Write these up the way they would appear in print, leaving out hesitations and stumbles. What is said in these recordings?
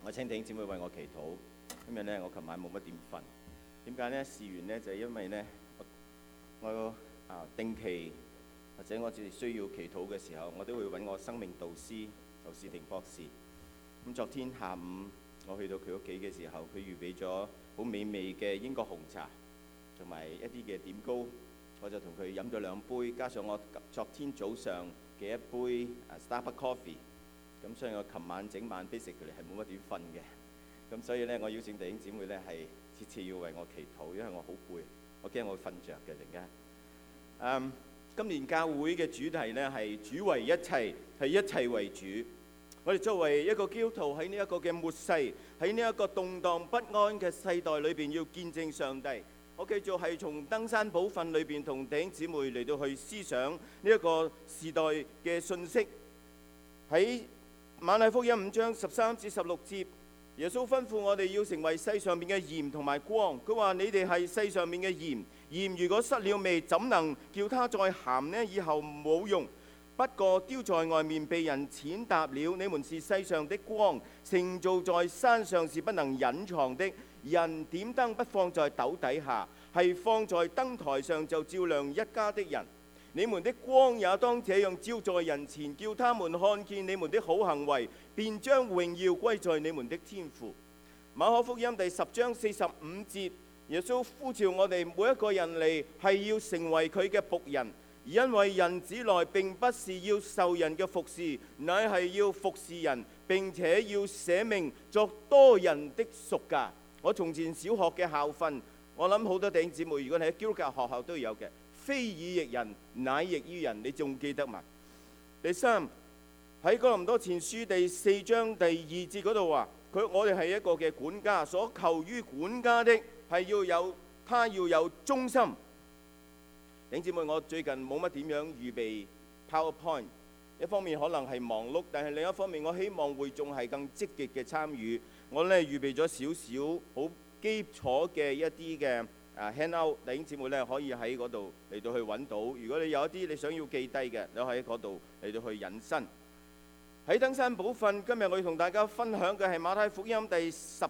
我請弟兄姊妹為我祈禱。今日呢，我琴晚冇乜點瞓。點解呢？事緣呢，就係因為呢，我定期或者我哋需要祈禱嘅時候，我都會揾我生命導師劉士廷博士。咁昨天下午我去到佢屋企嘅時候，佢預備咗好美味嘅英國紅茶同埋一啲嘅點糕，我就同佢飲咗2杯，加上我昨天早上嘅一杯Starbucks coffee。咁所以我琴晚整晚 basically 係冇乜點瞓嘅。咁所以呢，我邀請弟兄姊妹呢係次次要為我祈禱，因為我好攰，我驚我會瞓着嘅陣間。今年教會嘅主題呢係主為一切，係一切為主。我哋作為一個基督徒喺呢一個嘅末世，喺呢一個動盪不安嘅世代裏邊，要見證上帝。我繼續係從登山寶訓裏邊同弟兄姊妹嚟到去思想呢一個時代嘅信息。喺馬太福音5章13至16節，耶穌吩咐我哋要成為世上面嘅鹽同埋光。佢話：你哋係世上面嘅鹽，鹽如果失了味，怎能叫它再鹹呢？以後冇用，不過丟在外面被人踐踏了。你們是世上的光，城造在山上是不能隱藏的。人點燈不放在斗底下，係放在燈台上，就照亮一家的人。你們的光也當這樣照在人前，叫他們看見你們的好行為，便將榮耀歸在你們的天父。馬可福音第10章45節，耶穌呼召我哋每一個人嚟，係要成為佢嘅僕人，因為人子來並不是要受人嘅服侍，乃係要服侍人，並且要捨命作多人的贖價。我從前小學嘅校訓，我諗好多弟兄姊妹，如果你喺基督教學校都有嘅。非以役人，乃役於人，你仲記得嘛？第3，喺哥林多前書第4章第2節嗰度話，我哋係一個嘅管家，所求於管家的係他要有忠心。弟兄姊妹，我最近冇乜點樣預備 PowerPoint， 一方面可能係忙碌，但係另一方面我希望會眾係更積極嘅參與。我呢預備咗少少好基礎嘅一啲嘅handout， 弟兄姊妹咧可以喺嗰度嚟到去揾到。如果你有一啲你想要記低嘅，你可以喺嗰度嚟到去引申。喺登山寶訓，今日我要同大家分享嘅係馬太福音第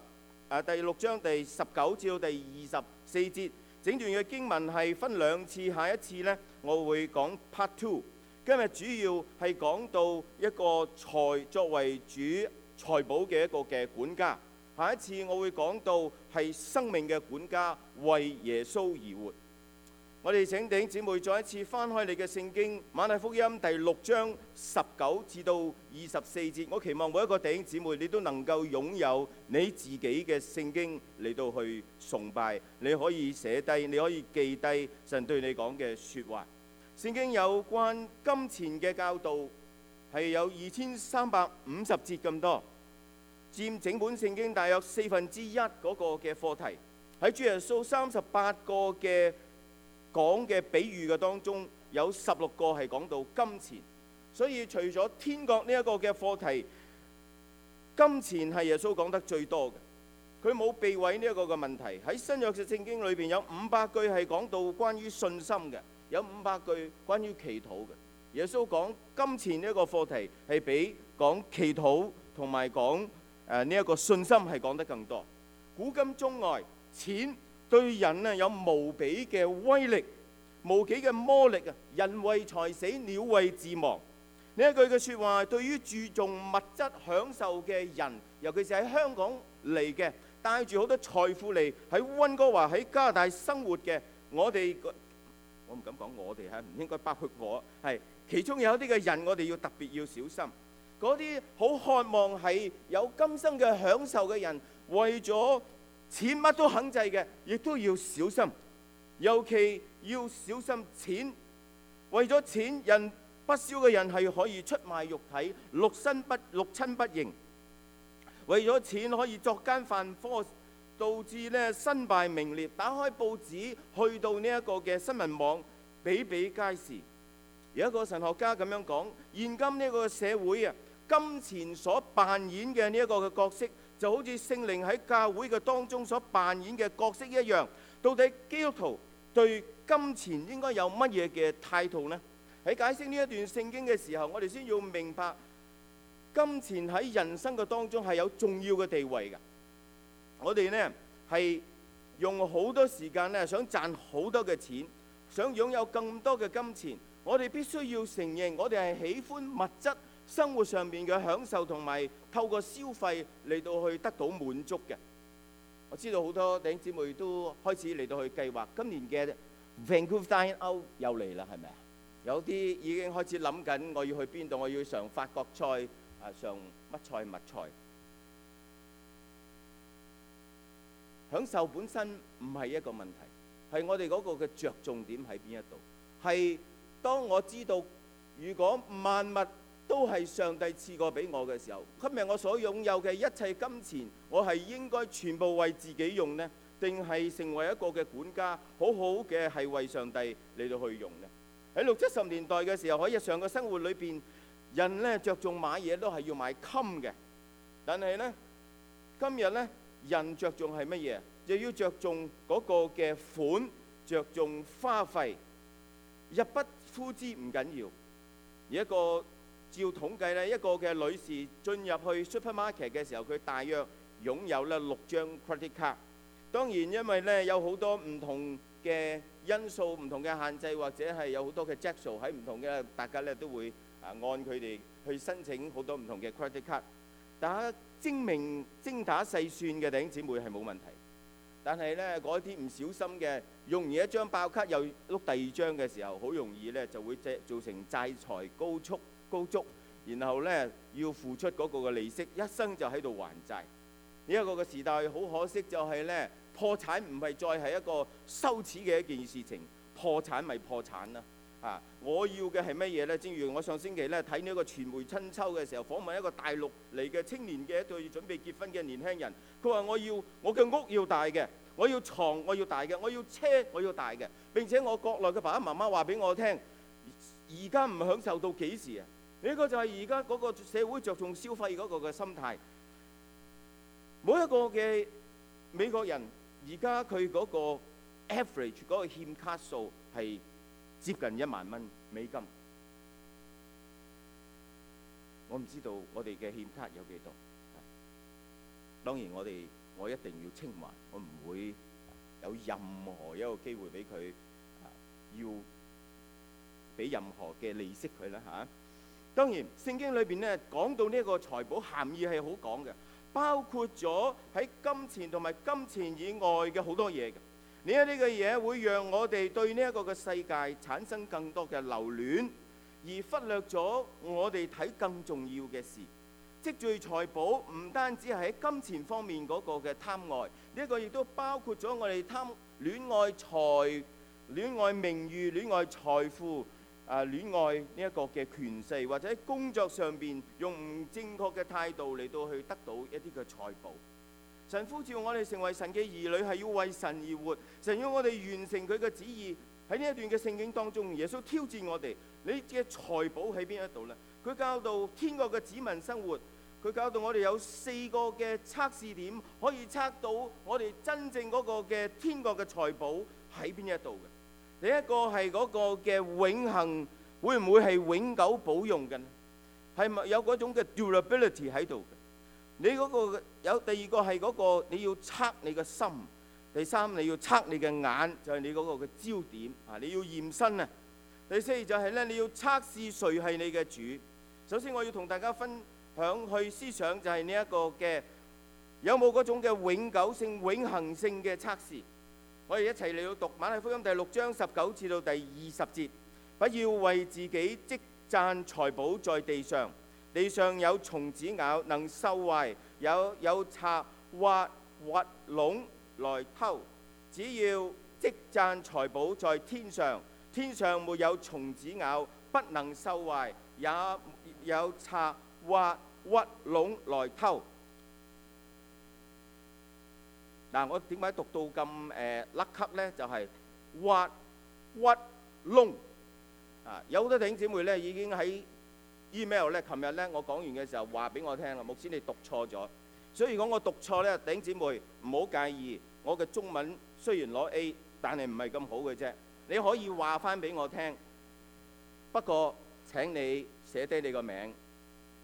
6章第19至到第24節。整段嘅經文係分2次，下一次呢，我會講 Part 2。今日主要係講到一個作為主財寶嘅一個嘅管家。下一次我會講到係生命嘅管家，為耶穌而活。我哋請弟兄姊妹再一次翻開你嘅聖經，馬太福音第6章19至到24節。我期望每一個弟兄姊妹你都能夠擁有你自己嘅聖經嚟到去崇拜。你可以寫低，你可以記低神對你講嘅說話。聖經有關金錢嘅教導係有2350節咁多，佔整本聖經大約1/4嗰個嘅課題。喺主耶穌38個嘅講嘅比喻嘅當中，有16個係講到金錢。所以除咗天國呢一個嘅課題，金錢係耶穌講得最多嘅。佢冇避諱呢一個嘅問題。喺新約嘅聖經裏邊有500句係講到關於信心嘅，有500句關於祈禱嘅。耶穌講金錢呢一個課題係比講祈禱同埋講呢一個信心係講得更多。古今中外，錢對人啊有無比嘅威力，無幾嘅魔力啊！人為財死，鳥為自亡。呢一句嘅説話，對於注重物質享受嘅人，尤其是喺香港嚟嘅，帶住好多財富嚟喺溫哥華、喺加拿大生活嘅，我唔敢講我哋嚇，唔應該包括我，係其中有一啲嘅人，我哋要特別要小心。嗰啲好渴望係有今生嘅享受嘅人，為咗錢乜都肯制嘅，亦都要小心。尤其要小心錢，為咗錢，人不少嘅人係可以出賣肉體，六親不認。為咗錢可以作奸犯科，導致呢身敗名裂。打開報紙，去到呢一個嘅新聞網，比比皆是。有一個神學家咁樣講：現今呢個社會啊，金錢所扮演嘅呢一個嘅角色，就好似聖靈喺教會嘅當中所扮演嘅角色一樣。到底基督徒對金錢應該有乜嘢嘅態度呢？喺解釋呢一段聖經嘅時候，我哋先要明白金錢喺人生嘅當中係有重要嘅地位嘅。我哋呢係用好多時間呢，想賺好多嘅錢，想擁有更多嘅金錢。我哋必須要承認，我哋係喜歡物質生活上面嘅享受，同埋透過消費嚟到去得到滿足嘅。我知道好多弟兄姊妹都開始嚟到去計劃今年嘅 Vancouver Dine Out 又嚟啦，係咪啊？有啲已經開始諗緊，我要去邊度？我要嘗法國菜啊，嘗乜菜乜菜。享受本身唔係一個問題，係我哋嗰個嘅着重點喺邊一度？係當我知道，如果萬物都係上帝賜過俾我嘅時候，今日我所擁有嘅一切金錢，我係應該全部為自己用呢？定係成為一個嘅管家，好好嘅係為上帝嚟到去用呢？喺60、70年代嘅時候，喺日常嘅生活裏邊，人呢着重買嘢都係要買襟嘅，但係呢，今日呢，人着重係乜嘢？就要着重嗰個嘅款，着重花費，入不敷支唔緊要。而一個照統計呢，一個嘅女士進入去 supermarket 嘅時候，佢大約擁有咧6張 credit card。當然因為呢有好多唔同嘅因素、唔同嘅限制，或者係有好多嘅質素喺唔同嘅，大家呢都會按佢哋去申請好多唔同嘅 credit card。精打細算嘅弟兄姊妹係冇問題，但係呢嗰啲唔小心嘅用完一張爆卡又碌第二張嘅時候，好容易呢就會造成債財高築，然後呢要付出嗰個嘅利息，一生就喺度還債。呢一個嘅時代好可惜，就係呢破產唔係再係一個羞恥嘅一件事情，破產咪破產啦。我要嘅係乜嘢呢？正如我上星期呢睇呢一個傳媒春秋嘅時候，訪問一個大陸嚟嘅青年嘅一對準備結婚嘅年輕人，佢話我嘅屋要大嘅，我要床我要大嘅，我要車我要大嘅，並且我國內嘅爸爸媽媽話俾我聽，而家唔享受到幾時啊？呢個就係而家嗰個社會着重消費嗰個嘅心態。每一個嘅美國人而家佢嗰個 average 嗰個欠卡數係接近1萬蚊美金。我唔知道我哋嘅欠卡有幾多。當然我一定要清還，我唔會有任何一個機會俾佢要俾任何嘅利息佢啦嚇。當然聖經裏邊呢講到呢一個財寶含義係好講嘅，包括咗喺金錢同埋金錢以外嘅好多嘢嘅。呢一啲嘅嘢會讓我哋對呢一個嘅世界產生更多嘅留戀，而忽略咗我哋睇更重要嘅事。積聚財寶唔單止係喺金錢方面嗰個嘅貪愛，呢一個亦都包括咗我哋戀愛財、戀愛名譽、戀愛財富、戀愛呢一個嘅權勢，或者喺工作上邊用唔正確嘅態度嚟到去得到一啲嘅財寶。神呼召我哋成為神嘅兒女，係要為神而活。神要我哋完成佢嘅旨意。喺呢一段嘅聖經當中，耶穌挑戰我哋：你嘅財寶喺邊一度呢？佢教導天國嘅子民生活，佢教導我哋有4個嘅測試點，可以測到我哋真正嗰個嘅天國嘅財寶喺邊一度嘅。第一個係嗰個嘅永恆，會唔會係永久保用嘅？係咪有嗰種嘅 durability 喺度嘅？你嗰個有第二個係嗰個你要測你嘅心，第三你要測你嘅眼，就係你嗰個嘅焦點啊！你要驗身啊！第四就係咧，你要測試誰係你嘅主。首先我要同大家分享去思想，就係呢一個嘅有冇嗰種嘅永久性、永恆性嘅測試。我哋一齊嚟到讀馬太福音第6章19至到第20節。不要為自己積攢財寶在地上，地上有蟲子咬，能鏽壞；有賊挖窿來偷。只要積攢財寶在天上，天上沒有蟲子咬，不能鏽壞，也有賊挖窿來偷。嗱，我點解讀到咁甩咳呢？就係挖窿啊！有好多弟兄姊妹咧已經喺 email 咧，琴日咧我講完嘅時候話俾我聽啦，牧師你讀錯咗。所以如果我讀錯咧，弟兄姊妹唔好介意。我嘅中文雖然攞 A， 但係唔係咁好嘅啫。你可以話翻俾我聽，不過請你寫低你個名，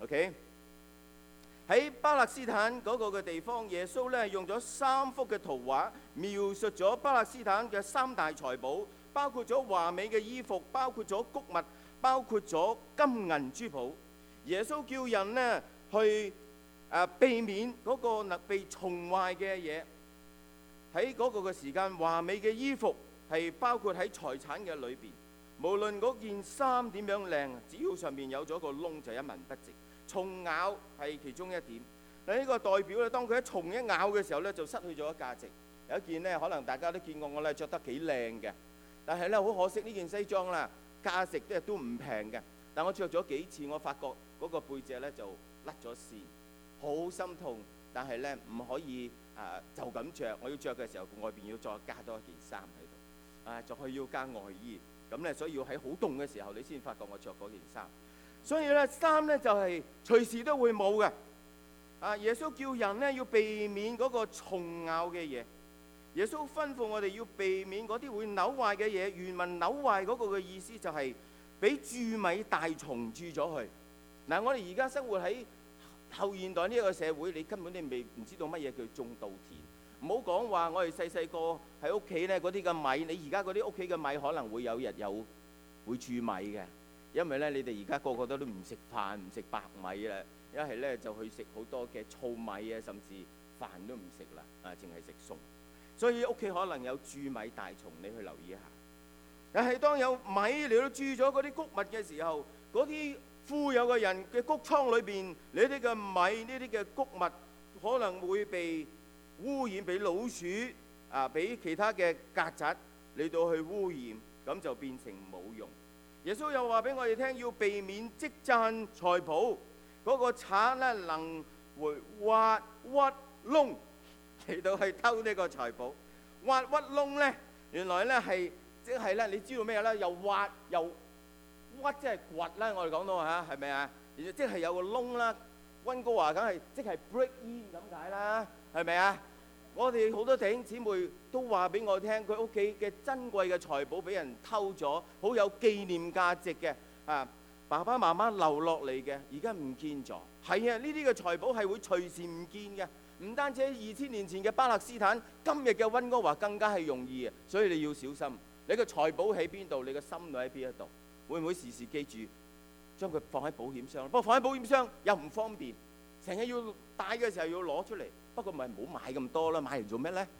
OK， 喺巴勒斯坦嗰個嘅地方，耶穌咧用咗3幅嘅圖畫描述咗巴勒斯坦嘅3大財寶，包括咗華美嘅衣服，包括咗穀物，包括咗金銀珠寶。耶穌叫人呢去避免嗰個被蟲壞嘅嘢。喺嗰個嘅時間，華美嘅衣服係包括喺財產嘅裏邊。無論嗰件衫點樣靚，只要上面有咗個窿就一文不值。蟲咬係其中一點。嗱，呢個代表咧，當佢喺蟲一咬嘅時候咧，就失去咗價值。有一件呢，可能大家都見過我咧着得幾靚嘅，但係咧好可惜呢件西裝啦，價值都唔平嘅。但我着咗幾次，我發覺嗰個背脊咧就甩咗線，好心痛。但係咧唔可以就咁着，我要着嘅時候外邊要再加多一件衫喺度，仲要加外衣。咁咧，所以要喺好凍嘅時候，你先發覺我着嗰件衫。所以咧，衫咧就係隨時都會冇嘅。耶穌叫人咧要避免嗰個蟲咬嘅嘢。耶穌吩咐我哋要避免嗰啲會扭壞嘅嘢。原文扭壞嗰個嘅意思就係俾蛀米大蟲蛀咗去。嗱，我哋而家生活喺後現代呢一個社會，你根本你未唔知道乜嘢叫種稻田。唔好講話我哋細個喺屋企咧嗰啲嘅米，你而家嗰啲屋企嘅米可能會有日會蛀米嘅，因為咧你哋而家個個都唔食飯，唔食白米啦，一係咧就去食好多嘅糙米啊，甚至飯都唔食啦，淨係食餸。所以屋企可能有蛀米大蟲，你去留意一下。但係當有米嚟到蛀咗嗰啲穀物嘅時候，嗰啲富有嘅人嘅穀倉裏邊，呢啲嘅米、呢啲嘅穀物可能會被污染，俾老鼠俾其他嘅曱甴嚟到去污染，咁就變成冇用。耶穌又話俾我哋聽，要避免積攢財寶，嗰個賊咧能會挖屈窿嚟到去偷呢個財寶。挖屈窿咧，原來咧係即係咧，你知道咩咧？又挖又屈，即係掘啦。我哋講到嚇，係咪啊？即係有個窿啦。溫哥華梗係即係 break in 咁解啦，係咪啊？我哋好多弟兄姊妹都話俾我聽，佢屋企嘅珍貴嘅財寶俾人偷咗，好有紀念價值嘅爸爸媽媽留落嚟嘅，而家唔見咗。係啊，呢啲嘅財寶係會隨時唔見嘅。唔單止喺2000年前嘅巴勒斯坦，今日嘅溫哥華更加係容易嘅。所以你要小心，你嘅財寶喺邊度，你嘅心裏喺邊一度，會唔會時時記住將佢放喺保險箱？不過放喺保險箱又唔方便，成日要帶嘅時候要攞出嚟。不過咪唔好買咁多啦，買嚟做咩咧？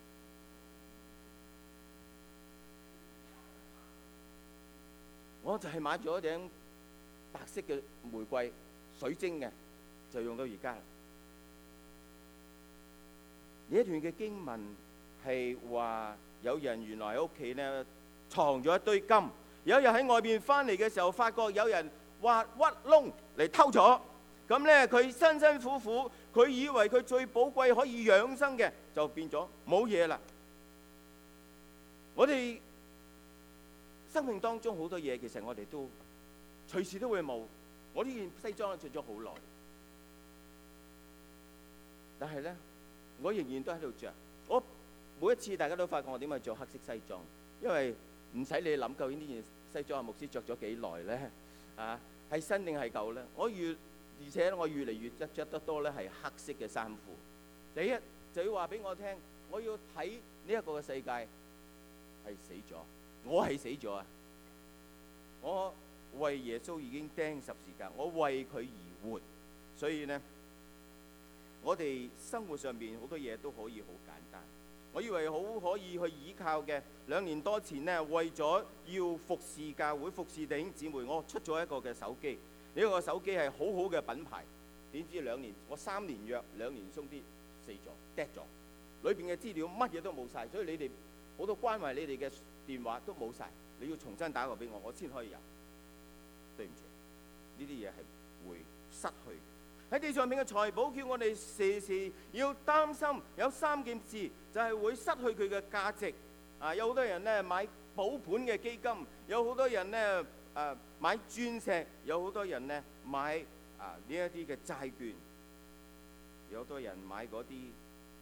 我就係買咗一頂白色嘅玫瑰水晶嘅，就用到而家。呢一段嘅經文係話，有人原來喺屋企咧藏咗一堆金，有一日喺外邊翻嚟嘅時候，發覺有人挖屈窿嚟偷咗。咁咧，佢辛辛苦苦，佢以為佢最寶貴可以養生嘅，就變咗冇嘢啦。我哋生命當中好多嘢，其實我哋都隨時都會冇。我呢件西裝着咗好耐，但係咧，我仍然都喺度着。我每一次大家都發覺我點解着黑色西裝，因為唔使你諗究竟呢件西裝阿牧師着咗幾耐咧？係新定係舊咧？而且我越嚟越着得多咧，係黑色嘅衫褲。第一就要話俾我聽，我要睇呢一個嘅世界係死咗，我係死咗啊！我為耶穌已經釘十字架，我為佢而活。所以呢，我哋生活上邊好多嘢都可以好簡單。我以為好可以去依靠嘅。2年多前呢，為咗要服侍教會、服侍弟兄姊妹，我出咗一個嘅手機。呢個手機係好好嘅品牌，點知2年，我3年約2年鬆啲死咗 dead 咗，裏邊嘅資料乜嘢都冇晒，所以你哋好多關懷你哋嘅電話都冇晒，你要重新打個俾我先可以有。對唔住，呢啲嘢係會失去。喺地上面嘅財寶，叫我哋時時要擔心，有3件事就係會失去佢嘅價值。有好多人呢買保本嘅基金，有好多人呢買鑽石，有好多人呢買呢一啲嘅債券，有好多人買嗰啲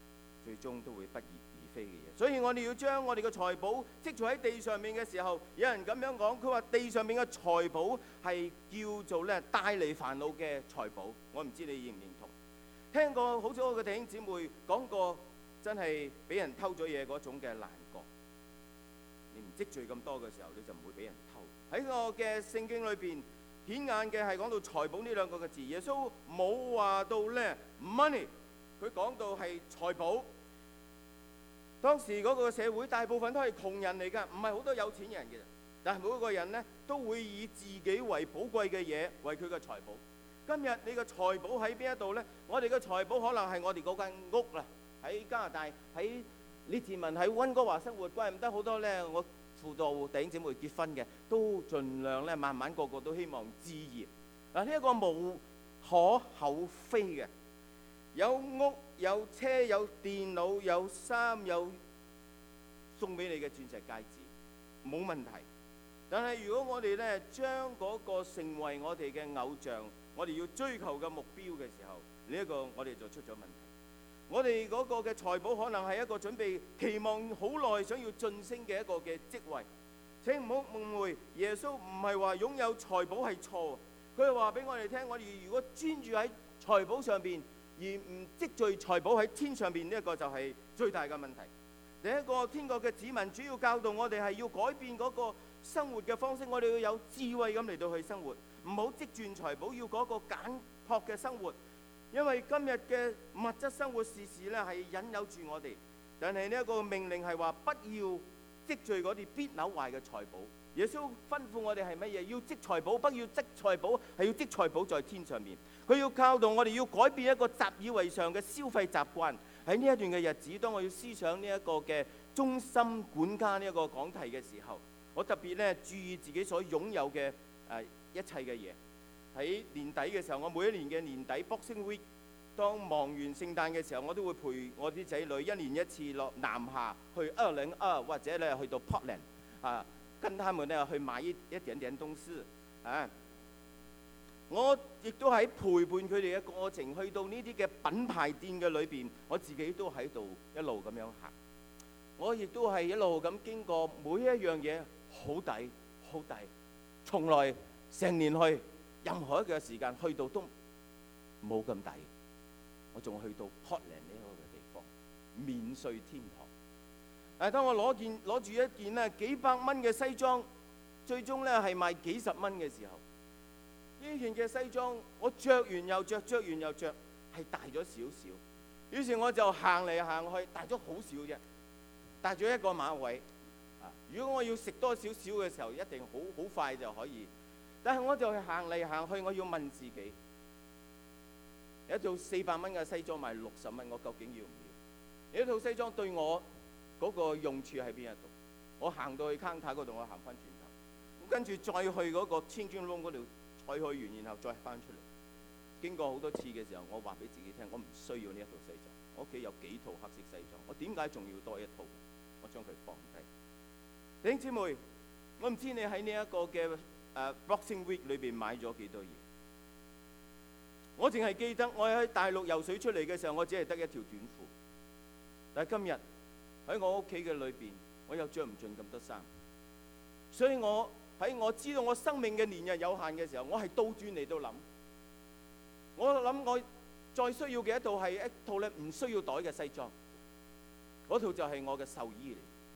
最終都會不翼而飛嘅嘢。所以我哋要將我哋嘅財寶積儲喺地上面嘅時候，有人咁樣講，佢話地上面嘅財寶係叫做咧帶嚟煩惱嘅財寶。我唔知你認唔認同？聽過好多嘅弟兄姊妹講過，真係俾人偷咗嘢嗰種嘅難過。你唔積聚咁多嘅時候，你就唔會俾人偷。喺我嘅聖經裏邊顯眼嘅係講到財寶呢兩個嘅字，耶穌冇話到咧 money， 佢講到係財寶。當時嗰個社會大部分都係窮人嚟㗎，唔係好多有錢人嘅。但係每一個人呢，都會以自己為寶貴嘅嘢為佢嘅財寶。今日你嘅財寶喺邊一度呢？我哋嘅財寶可能係我哋嗰間屋啦。喺加拿大，喺列治文，喺溫哥華生活，怪唔得好多呢。我輔導弟兄姊妹結婚嘅，都盡量咧慢慢個個都希望置業。嗱，呢一個無可厚非嘅。有屋有車有電腦有衫有送俾你嘅鑽石戒指，冇問題。但係如果我哋咧將嗰個成為我哋嘅偶像，我哋要追求嘅目標嘅時候，呢一個我哋就出咗問題。我哋嗰個嘅財寶可能係一個準備期望好耐想要晉升嘅一個嘅職位。請唔好誤會，耶穌唔係話擁有財寶係錯，佢係話俾我哋聽，我哋如果專注喺財寶上邊，而唔積聚財寶喺天上邊，呢一個就係最大嘅問題。第一個，天國嘅子民主要教導我哋係要改變嗰個生活嘅方式，我哋要有智慧咁嚟到去生活，唔好積聚財寶，要嗰個簡樸嘅生活。因為今日嘅物質生活時時咧係引誘住我哋，但係呢一個命令係話不要積聚嗰啲必朽壞嘅財寶。耶穌吩咐我哋係乜嘢？要積財寶，不要積財寶，係要積財寶在天上面。佢要教導我哋要改變一個習以為常嘅消費習慣。喺呢一段嘅日子，當我要思想呢一個嘅中心管家呢一個講題嘅時候，我特別咧注意自己所擁有嘅一切嘅嘢。喺年底嘅時候，我每一年嘅年底 Boxing Week， 當忙完聖誕嘅時候，我都會陪我啲仔女一年一次落南下去202或者咧去到 Portland 啊，跟他們咧去買一點點東西啊。我亦都喺陪伴佢哋嘅過程，去到呢啲嘅品牌店嘅裏邊，我自己都喺度一路咁樣行。我亦都係一路咁經過每一樣嘢，好抵好抵，從來成年去任何一個時間去到都冇咁抵。我仲去到 Portland 呢個地方，免稅天堂。但係當我攞住一件咧幾百蚊嘅西裝，最終咧係賣幾十蚊嘅時候，呢件嘅西裝我着完又着，着完又着，係大咗少少。於是我就行嚟行去，大咗好少啫，大咗一個馬位。如果我要食多少少嘅時候，一定好快就可以。但係我就係行嚟行去，我要問自己，一套400蚊嘅西裝賣60蚊，我究竟要唔要？呢套西裝對我嗰個用處喺邊一度？我行到去 counter 嗰度，我行翻轉頭，跟住再去嗰個千磚窿嗰度再去完，然後再翻出嚟。經過好多次嘅時候，我話俾自己聽，我唔需要呢一套西裝。我屋企有幾套黑色西裝，我點解仲要多一套？我將佢放低。弟兄姊妹，我唔知你喺呢一個嘅Boxing Week 裏邊買咗幾多嘢？我淨係記得我喺大陸游水出嚟嘅時候，我只係得一條短褲。但係今日喺我屋企嘅裏邊，我又着唔盡咁多衫。所以我喺我知道我生命嘅年日有限嘅時候，我係倒轉嚟到諗。我諗我再需要嘅一套係一套咧唔需要袋嘅西裝，嗰套就係我嘅壽衣嚟。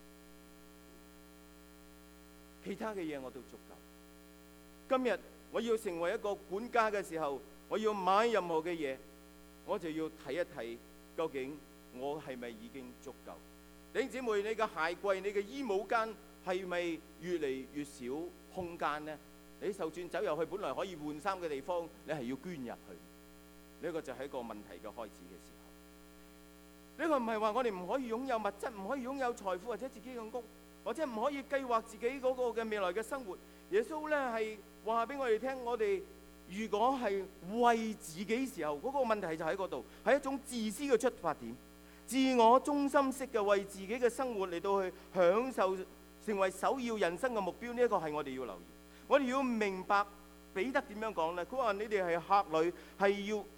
其他嘅嘢我都足夠。今日我要成為一個管家嘅時候，我要買任何嘅嘢，我就要睇一睇究竟我係咪已經足夠。弟兄姊妹，你嘅鞋櫃、你嘅衣帽間係咪越嚟越少空間呢？你就算走入去本來可以換衫嘅地方，你係要捐入去。呢個就係一個問題嘅開始嘅時候。呢個唔係話我哋唔可以擁有物質，唔可以擁有財富或者自己嘅屋，或者唔可以計劃自己嗰個嘅未來嘅生活。耶穌咧係話俾我哋聽，我哋如果係為自己時候，嗰個問題就喺嗰度，係一種自私嘅出發點，自我中心式嘅為自己嘅生活嚟到去享受，成為首要人生嘅目標。呢一個係我哋要留意。我哋要明白彼得點樣講咧？佢話你哋係客旅，係要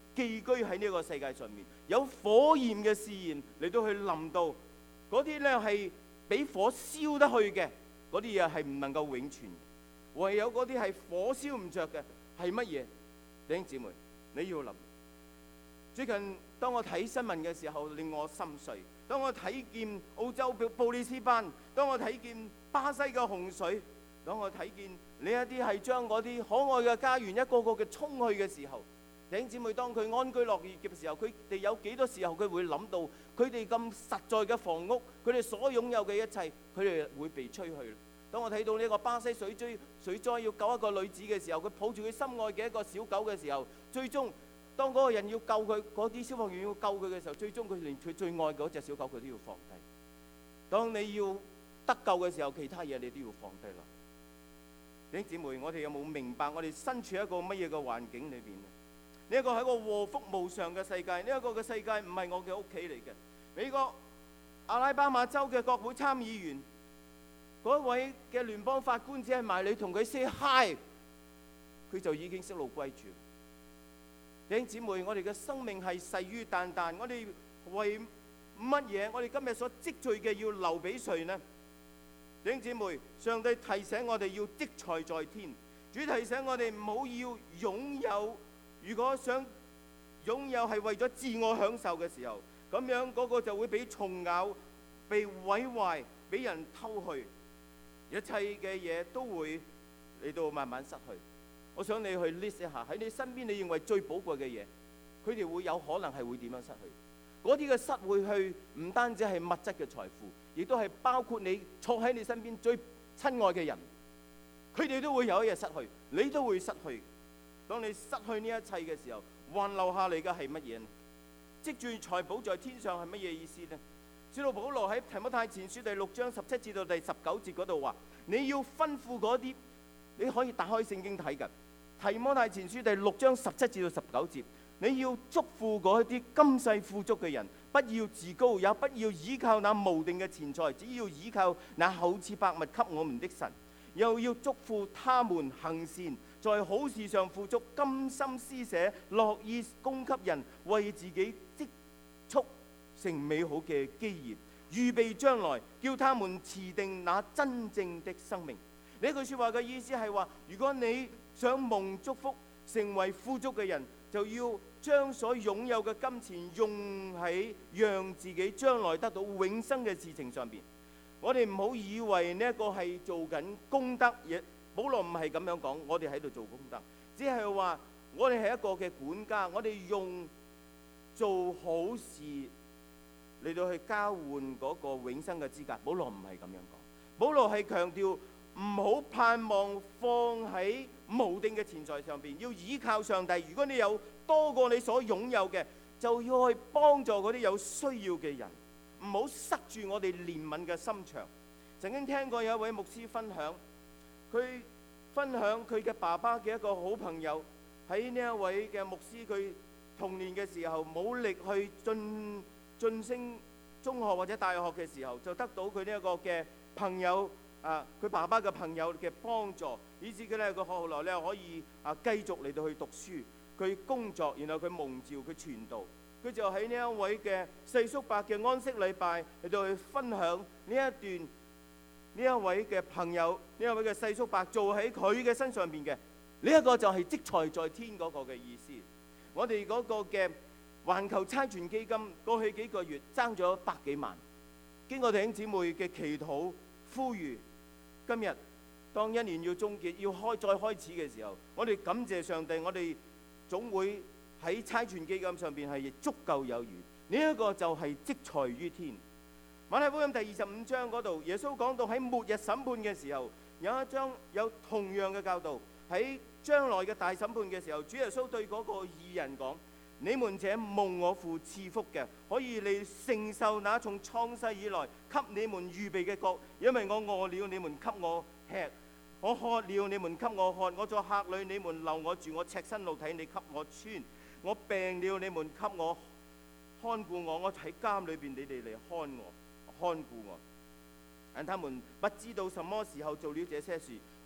寄居喺呢個世界上面，有火焰嘅試驗嚟到去臨到嗰啲咧係俾火燒得去嘅嗰啲嘢係唔能夠永存，唯有嗰啲係火燒唔着嘅係乜嘢？弟兄姊妹，你要諗。最近當我睇新聞嘅時候，令我心碎。當我睇見澳洲布里斯班，當我睇見巴西嘅洪水，當我睇見呢一啲係將嗰啲可愛嘅家園一個個嘅衝去嘅時候，弟兄姊妹，當佢安居樂業嘅時候，佢哋有幾多時候佢會諗到佢哋咁實在嘅房屋，佢哋所擁有嘅一切，佢哋會被吹去。當我睇到呢個巴西水災要救一個女子嘅時候，佢抱住佢心愛嘅一個小狗嘅時候，最終當嗰個人要救佢，嗰啲消防員要救佢嘅時候，最終佢連佢最愛嘅嗰隻小狗佢都要放低。當你要得救嘅時候，其他嘢你都要放低啦。弟兄姊妹，我哋有冇明白我哋身處一個乜嘢嘅環境裏邊呢？呢一個係一個禍福無常嘅世界，呢一個嘅世界唔係我嘅屋企嚟嘅。美國阿拉巴馬州嘅國會參議員嗰位嘅聯邦法官只係埋你同佢 say hi， 佢就已經息怒歸主。弟兄姊妹，我哋嘅生命係逝於旦旦，我哋為乜嘢？我哋今日所積聚嘅要留俾誰呢？弟兄姊妹，上帝提醒我哋要積財在天，主提醒我哋唔好要擁有。如果想擁有係為咗自我享受嘅時候，咁樣嗰個就會俾蟲咬、被毀壞、俾人偷去，一切嘅嘢都會嚟到慢慢失去。我想你去 list 一下，喺你身邊你認為最寶貴嘅嘢，佢哋會有可能係會點樣失去？嗰啲嘅失會去唔單止係物質嘅財富，亦都係包括你坐喺你身邊最親愛嘅人，佢哋都會有一日失去，你都會失去。當你失去呢一切嘅時候，還留下嚟嘅係乜嘢呢？積住財寶在天上係乜嘢意思呢？使徒保羅喺提摩太前書第6章17至到第19節嗰度話：你要吩咐嗰啲，你可以打開聖經睇㗎。提摩太前書第6章17至到19節，你要囑咐嗰啲今世富足嘅人，不要自高，也不要倚靠那無定嘅錢財，只要倚靠那厚賜百物給我們的神。又要囑咐他們行善，在好事上富足，甘心施捨，樂意供給人，為自己積蓄成美好嘅基業，預備將來，叫他們持定那真正的生命。呢句說話嘅意思係話，如果你想蒙祝福，成為富足嘅人，就要將所擁有嘅金錢用喺讓自己將來得到永生嘅事情上邊。我哋唔好以為呢一個係做緊功德嘢，保羅唔係咁樣講，我哋喺度做功德，只係話我哋係一個嘅管家，我哋用做好事嚟到去交換嗰個永生嘅資格。保羅唔係咁樣講，保羅係強調唔好盼望放喺無定嘅錢財上邊，要依靠上帝。如果你有多過你所擁有嘅，就要去幫助嗰啲有需要嘅人。唔好塞住我哋憐憫嘅心腸。曾經聽過有一位牧師分享佢嘅爸爸嘅一個好朋友，喺呢一位嘅牧師佢童年嘅時候冇力去晉升中學或者大學嘅時候，就得到佢呢一個嘅朋友佢爸爸嘅朋友嘅幫助，以至佢咧佢後來咧可以繼續嚟到去讀書，佢工作，然後佢蒙召，佢傳道。佢就喺呢一位嘅世叔伯嘅安息禮拜嚟到去分享呢一段呢一位嘅朋友，呢一位嘅世叔伯做喺佢嘅身上邊嘅呢一個就係積財在天嗰個嘅意思。我哋嗰個嘅環球差傳基金過去幾個月爭咗100幾萬，經過弟兄姊妹嘅祈禱呼籲，今日當一年要終結要再開始嘅時候，我哋感謝上帝，我哋總會喺差傳基金上邊係足夠有餘。呢一個就係積財於天。馬太福音第25章嗰度，耶穌講到喺末日審判嘅時候，有一章有同樣嘅教導。喺將來嘅大審判嘅時候，主耶穌對嗰個義人講：你們這蒙我父賜福嘅，可以嚟承受那從創世以來給你們預備嘅國，因為我餓了，你們給我吃；我渴了，你們給我喝；我在客旅，你們留我住；我赤身露體，你給我穿。我病了，你們給我看顧我；我喺監裏邊，你哋嚟看顧我。但他們不知道什麼時候做了這些事，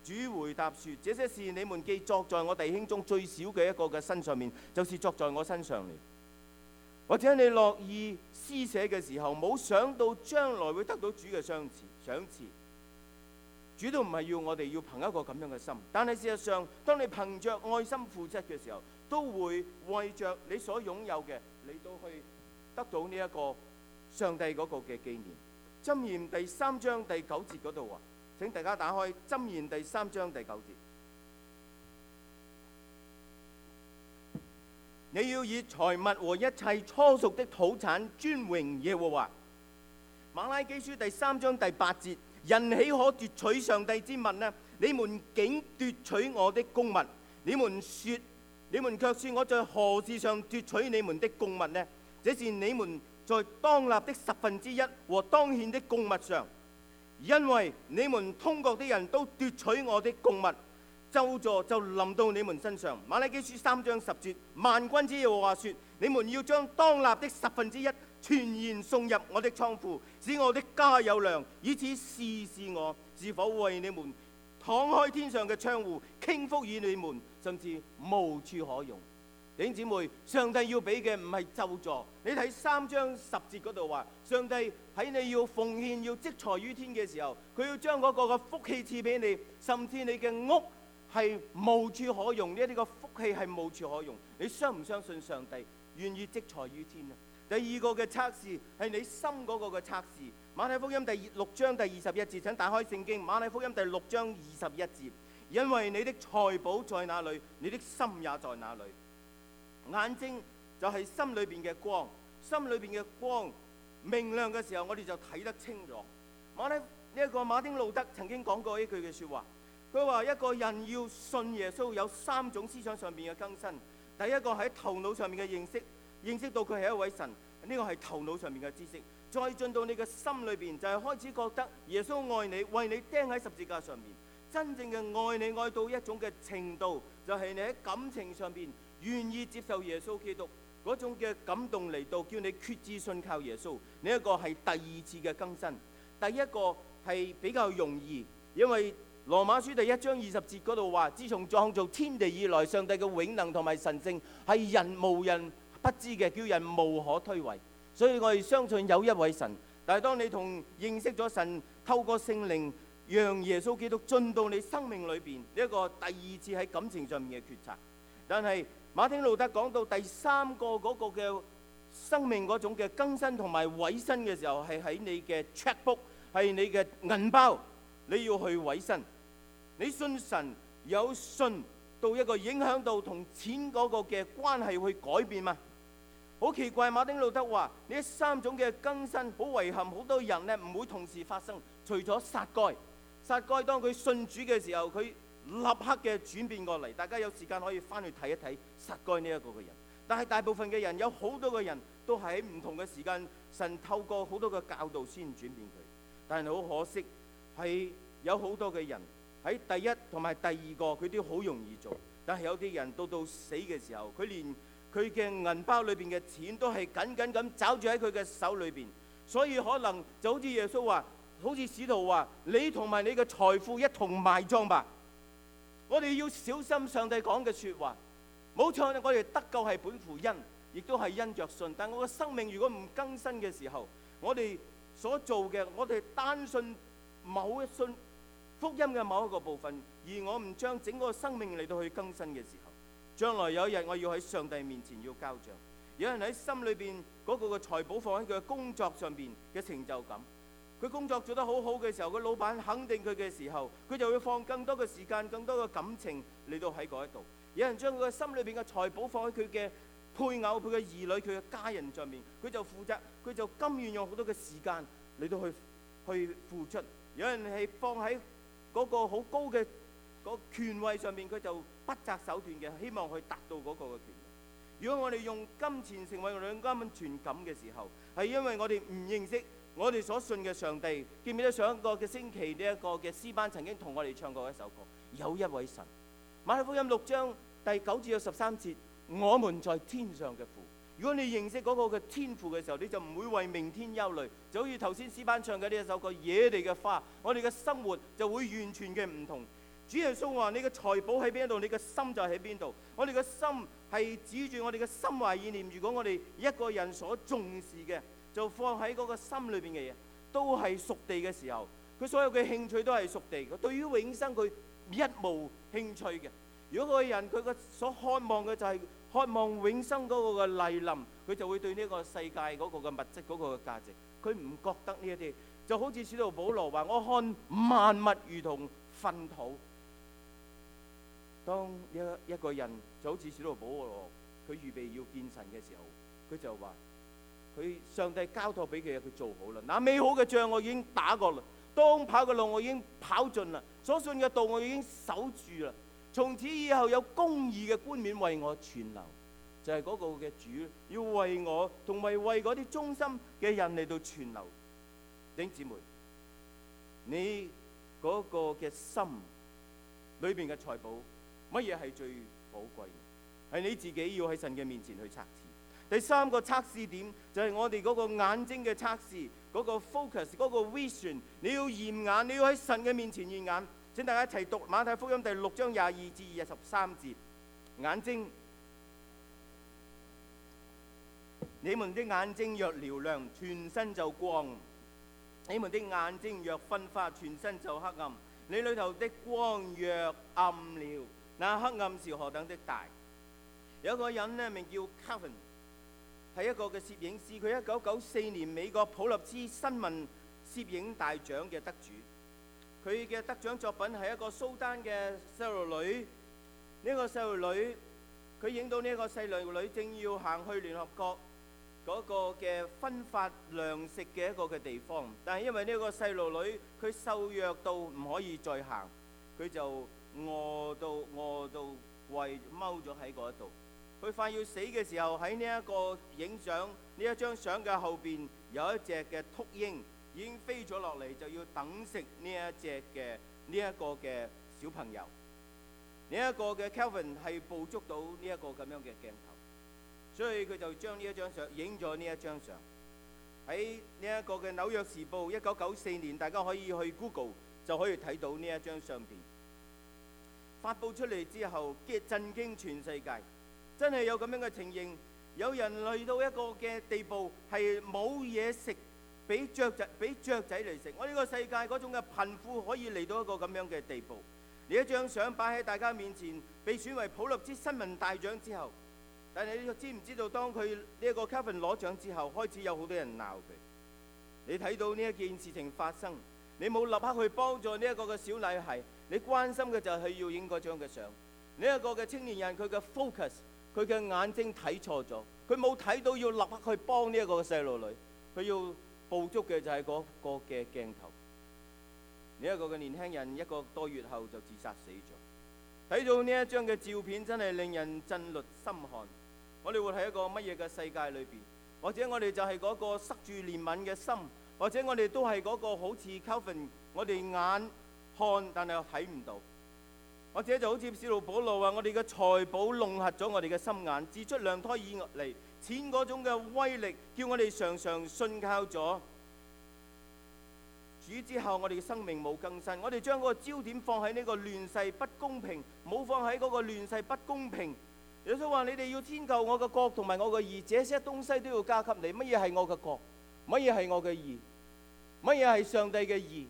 主回答說：這些事你們既作在我弟兄中最小嘅一個嘅身上面，就是作在我身上了。或者你樂意施捨嘅時候，冇想到將來會得到主嘅賞賜。主都唔係要我哋要憑一個咁樣嘅心，但係事實上，當你憑着愛心付出嘅時候，都會為着你所擁有嘅嚟到去得到呢一個上帝嗰個嘅紀念。箴言第3章第9節嗰度話，請大家打開箴言第3章第9節。你要以財物和一切初熟的土產尊榮耶和華。馬拉基書第3章第8節，人豈可奪取上帝之物呢？你們竟奪取我的供物。你們卻說我在何事上奪取你們的供物呢？這是你們在當納的1/10和當獻的供物上，因為你們通國的人都奪取我的供物，咒詛就臨到你們身上。馬拉基書3章10節，萬軍之耶和華說：你們要將當納的1/10全然送入我的倉庫，使我的家有糧，以此試試我是否為你們敞開天上嘅窗戶，傾福與你們，甚至無處可容。弟兄姊妹，上帝要俾嘅唔係咒詛。你睇3章10節嗰度話，上帝喺你要奉獻要積財於天嘅時候，佢要將嗰個嘅福氣賜俾你，甚至你嘅屋係無處可容。呢一啲個福氣係無處可容。你相唔相信上帝願意積財於天啊？第二個嘅測試係你心嗰個嘅測試。馬太福音第6章第21節，請打開聖經。馬太福音第6章21節，因為你的財寶在哪裏，你的心也在哪裏。眼睛就係心裏邊嘅光，心裏邊嘅光明亮嘅時候，我哋就睇得清楚。馬丁路德曾經講過一句嘅説話，佢話一個人要信耶穌有3種思想上邊嘅更新。第一個喺頭腦上面嘅認識到佢係一位神，呢個係頭腦上面嘅知識。再進到你嘅心裏邊，就係開始覺得耶穌愛你，為你釘喺十字架上面。真正嘅愛你愛到一種嘅程度，就係你喺感情上邊願意接受耶穌基督嗰種嘅感動嚟到，叫你決志信靠耶穌。呢一個係第2次嘅更新。第一個係比較容易，因為羅馬書第1章20節嗰度話，自從創造天地以來，上帝嘅永能同埋神性係無人不知嘅，叫人無可推諉。所以我哋相信有一位神。但係當你認識咗神，透過聖靈讓耶穌基督進到你生命裏邊，呢一個第2次喺感情上面嘅決策。但係馬丁路德講到第3個嗰個嘅生命嗰種嘅更新同埋委身嘅時候，係喺你嘅 checkbook， 係你嘅銀包，你要去委身。你信神有信到一個影響到同錢嗰個嘅關係去改變嘛？好奇怪，馬丁路德話呢3種嘅更新好遺憾，好多人呢唔會同時發生。除咗撒該當佢信主嘅時候，佢立刻嘅轉變過嚟。大家有時間可以翻去睇一睇撒該呢一個嘅人。但係大部分嘅人，有好多嘅人都係喺唔同嘅時間，神透過好多嘅教導先轉變佢。但係好可惜，係有好多嘅人喺第1同埋第2個佢都好容易做，但係有啲人到死嘅時候，佢連佢嘅銀包裏邊嘅錢都係緊緊咁抓住喺佢嘅手裏邊。所以可能就好似耶穌話，好似使徒話，你同埋你嘅財富一同埋葬吧。我哋要小心上帝講嘅説話。冇錯，我哋得救係本乎恩，亦都係因着信。但我嘅生命如果唔更新嘅時候，我哋所做嘅，我哋單信信福音嘅某一個部分，而我唔將整個生命嚟到去更新嘅時候，將來有一日我要喺上帝面前要交賬。有人喺心裏邊嗰個嘅財寶放喺佢嘅工作上邊嘅成就感，佢工作做得好好嘅時候，個老闆肯定佢嘅時候，佢就會放更多嘅時間、更多嘅感情嚟到喺嗰一度。有人將佢嘅心裏邊嘅財寶放喺佢嘅配偶、佢嘅兒女、佢嘅家人上面，佢就負責，佢就甘願用好多嘅時間嚟到去付出。有人係放喺嗰個好高嘅個權位上面，佢就不擇手段嘅，希望去達到嗰個嘅權位。如果我哋用金錢成為我哋嘅安全感嘅時候，係因為我哋唔認識我哋所信嘅上帝。記唔記得上一個嘅星期呢一個嘅詩班曾經同我哋唱過一首歌？有一位神。馬太福音6章第9至13節，我們在天上嘅父。如果你認識嗰個嘅天父嘅時候，你就唔會為明天憂慮。就好似頭先詩班唱嘅呢一首歌《野地嘅花》，我哋嘅生活就會完全嘅唔同。 主耶穌話：你嘅財寶喺邊度，你嘅心就喺邊度。我哋嘅心係指住我哋嘅心懷意念。如果我哋一個人所重視嘅，就放喺嗰個心裏邊嘅嘢，都係屬地嘅時候，佢所有嘅興趣都係屬地嘅。對於永生佢一無興趣嘅。如果個人佢嘅所渴望嘅就係渴望永生嗰個嘅來臨，佢就會對呢個世界嗰個嘅物質嗰個嘅價值，佢唔覺得呢一啲。就好似使徒保羅話：我看萬物如同糞土。當一個人就好似使徒保羅，佢預備要見神嘅時候，佢就話：佢上帝交託俾佢嘅，佢做好啦。那美好嘅仗我已經打過啦，當跑嘅路我已經跑盡啦，所信嘅道我已經守住啦。從此以後有公義嘅冠冕為我存留，就係嗰個嘅主要為我同埋為嗰啲忠心嘅人嚟到存留。弟兄姊妹，你嗰個嘅心裏邊嘅財寶，乜嘢係最寶貴嘅？係你自己要喺神嘅面前去測試。第三個測試點就係我哋嗰個眼睛嘅測試，嗰個 focus， 嗰個 vision， 你要驗眼，你要喺神嘅面前驗眼。請大家一齊讀馬太福音第6章22至23節。眼睛，你們的眼睛若瞭亮，全身就光；你們的眼睛若昏花，全身就黑暗。你裏頭的光若暗了，那黑暗是何等的大？有一個人呢，名叫 Calvin， 係一個嘅攝影師，佢1994年美國普立茲新聞攝影大獎嘅得主。佢嘅得獎作品係一個蘇丹嘅細路女。呢個細路女，佢影到呢個細路女正要行去聯合國嗰個嘅分發糧食嘅一個嘅地方，但係因為呢個細路女佢瘦弱到唔可以再行，佢就餓到跪踎咗喺嗰度。佢快要死嘅時候，喺呢一個影相呢一張相嘅後邊有一隻嘅禿鷹已經飛咗落嚟，就要等食呢一隻嘅呢一個嘅小朋友。呢一個嘅 Calvin 係捕捉到呢一個咁樣嘅鏡頭，所以佢就將呢一張相影咗呢一張相喺呢一個嘅紐約時報1994年，大家可以去 Google 就可以睇到呢一張相片。發佈出嚟之後，震驚全世界，真係有咁樣嘅情形，有人嚟到一個嘅地步係冇嘢食，俾雀仔嚟食。我呢個世界嗰種嘅貧富可以嚟到一個咁樣嘅地步。呢一張相擺喺大家面前，被選為普立茲新聞大獎之後，但係你知唔知道，當佢呢一個 Calvin 攞獎之後，開始有好多人鬧佢。你睇到呢一件事情發生，你冇立刻去幫助呢一個嘅小女孩，你關心嘅就係要影嗰張嘅相。呢一個嘅青年人，佢嘅 focus， 佢嘅眼睛睇錯咗，佢冇睇到要立刻去幫呢一個細路女，佢要捕捉嘅就係嗰個嘅鏡頭。呢一個嘅年輕人一個多月後就自殺死咗。睇到呢一張嘅照片，真係令人震慄心寒。我哋活喺一個乜嘢嘅世界裏邊？或者我哋就係嗰個塞住憐憫嘅心，或者我哋都係嗰個好似 Calvin， 我哋眼看但係又睇唔到，或者就好似使徒保羅話：我哋嘅財寶弄瞎咗我哋嘅心眼，自出娘胎以嚟，錢嗰種嘅威力，叫我哋常常信靠咗主之後，我哋嘅生命冇更新。我哋將嗰個焦點放喺呢個亂世不公平，冇放喺嗰個亂世不公平。耶穌話：你哋要遷就我嘅國同埋我嘅義，這些東西都要加給你。乜嘢係我嘅國？乜嘢係我嘅義？乜嘢係上帝嘅義？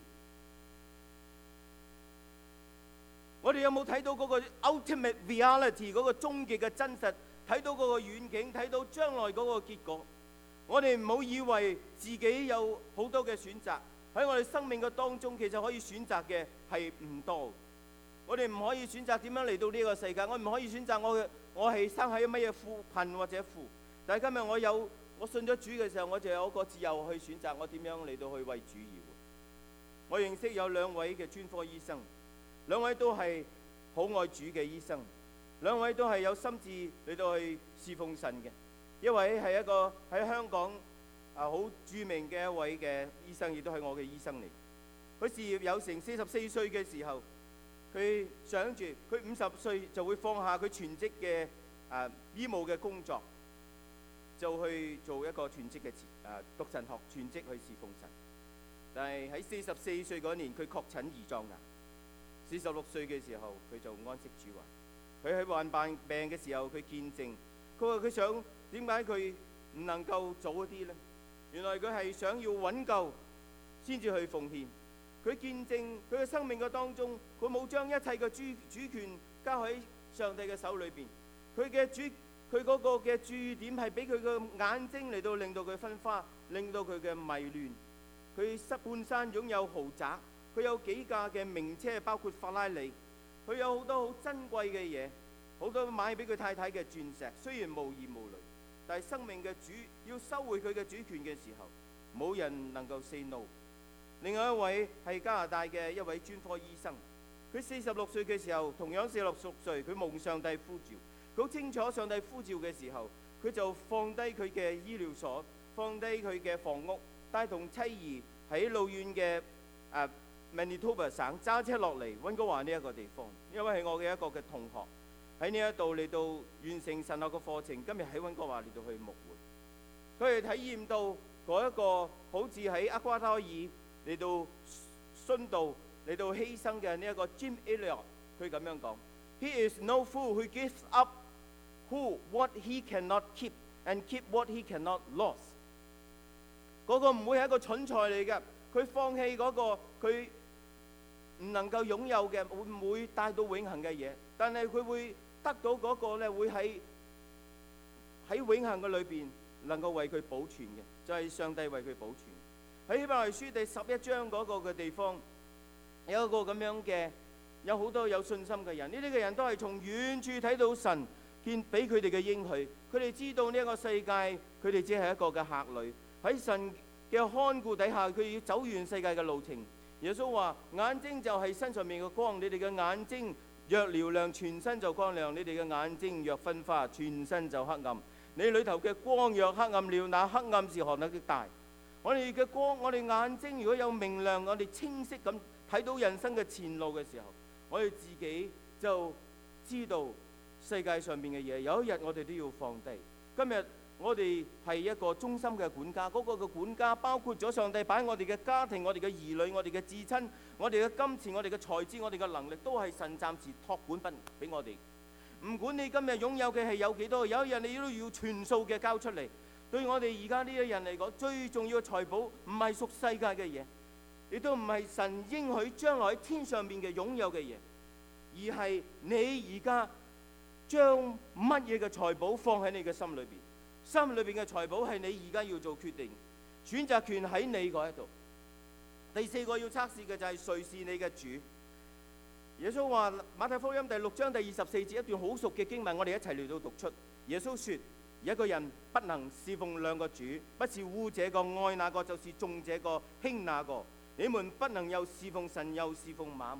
我哋有冇睇到嗰個 ultimate reality 嗰個終極嘅真實？睇到嗰個遠景，睇到將來嗰個結果。我哋唔好以為自己有好多嘅選擇。喺我哋生命嘅當中，其實可以選擇嘅係唔多。我哋唔可以選擇點樣嚟到呢個世界，我唔可以選擇我係生喺乜嘢貧或者富。但係今日我信咗主嘅時候，我就有個自由去選擇我點樣嚟到去為主而活。我認識有2位嘅專科醫生，2位都係好愛主嘅醫生，2位都係有心志嚟到去侍奉神嘅。一位係一個喺香港好著名嘅一位嘅醫生，亦都係我嘅醫生嚟。佢事業有成，44歲嘅時候，佢想住佢50歲就會放下佢全職嘅醫務嘅工作，就去做一個全職嘅讀神學，全職去侍奉神。但係喺44歲嗰年，佢確診胰臟癌。 46歲嘅時候，佢就安息主懷。佢喺患病嘅時候，佢見證，佢話佢想點解佢唔能夠早一啲呢？原來佢係想要揾救先至去奉獻。佢見證佢嘅生命嘅當中，佢冇將一切嘅主權交喺上帝嘅手裏邊。佢嗰個嘅注點係俾佢嘅眼睛嚟到令到佢分花，令到佢嘅迷亂。佢半山擁有豪宅，佢有幾架嘅名車，包括法拉利。佢有好多好珍貴嘅嘢，好多買俾佢太太嘅鑽石。雖然無兒無女，但係生命嘅主要收回佢嘅主權嘅時候，冇人能夠 say no。另外一位係加拿大嘅一位專科醫生，佢46歲嘅時候，同樣46歲，佢蒙上帝呼召。佢好清楚上帝呼召嘅時候，佢就放低佢嘅醫療所，放低佢嘅房屋，帶同妻兒喺路遠嘅Manitoba 省揸車落嚟溫哥華呢一個地方，因為係我嘅一個嘅同學喺呢一度嚟到完成神學嘅課程，今日喺溫哥華嚟到去牧會。佢哋體驗到嗰一個好似喺厄瓜多爾嚟到殉道嚟到犧牲嘅呢一個 Jim Elliot， 佢咁樣講 ：He is no fool who gives up what he cannot keep and keep what he cannot lose。嗰個唔會係一個蠢材嚟嘅，佢放棄嗰個佢唔能夠擁有嘅，會唔會帶到永恆嘅嘢？但係佢會得到嗰個咧，會喺永恆嘅裏邊能夠為佢保存嘅，就係上帝為佢保存。喺希伯來書第11章嗰個嘅地方，有一個咁樣嘅，有好多有信心嘅人，呢啲嘅人都係從遠處睇到神見俾佢哋嘅應許，佢哋知道呢一個世界，佢哋只係一個嘅客旅，喺神嘅看顧底下，佢要走完世界嘅路程。耶穌話：眼睛就係身上面嘅光，你哋嘅眼睛若瞭亮，全身就光亮；你哋嘅眼睛若昏花，全身就黑暗。你裏頭嘅光若黑暗了，那黑暗是何等的大？我哋嘅光，我哋眼睛如果有明亮，我哋清晰咁睇到人生嘅前路嘅時候，我哋自己就知道世界上面嘅嘢，有一日我哋都要放低。今日我哋係一個忠心嘅管家，嗰個嘅管家包括咗上帝擺我哋嘅家庭、我哋嘅兒女、我哋嘅至親、我哋嘅金錢、我哋嘅才智、我哋嘅能力，都係神暫時託管俾我哋。唔管你今日擁有嘅係有幾多，有一日你都要全數嘅交出嚟。對我哋而家呢啲人嚟講，最重要嘅財寶唔係屬世界嘅嘢，亦都唔係神應許將來喺天上面嘅擁有嘅嘢，而係你而家將乜嘢嘅財寶放喺你嘅心裏邊。心裏邊嘅財寶係你而家要做決定，選擇權喺你嗰一度。第四個要測試嘅就係誰是你嘅主。耶穌話馬太福音第6章第24節一段好熟嘅經文，我哋一齊嚟到讀出。耶穌說：一個人不能侍奉兩個主，不是惡這個愛那個，就是重這個輕那個。你們不能又侍奉神又侍奉馬門。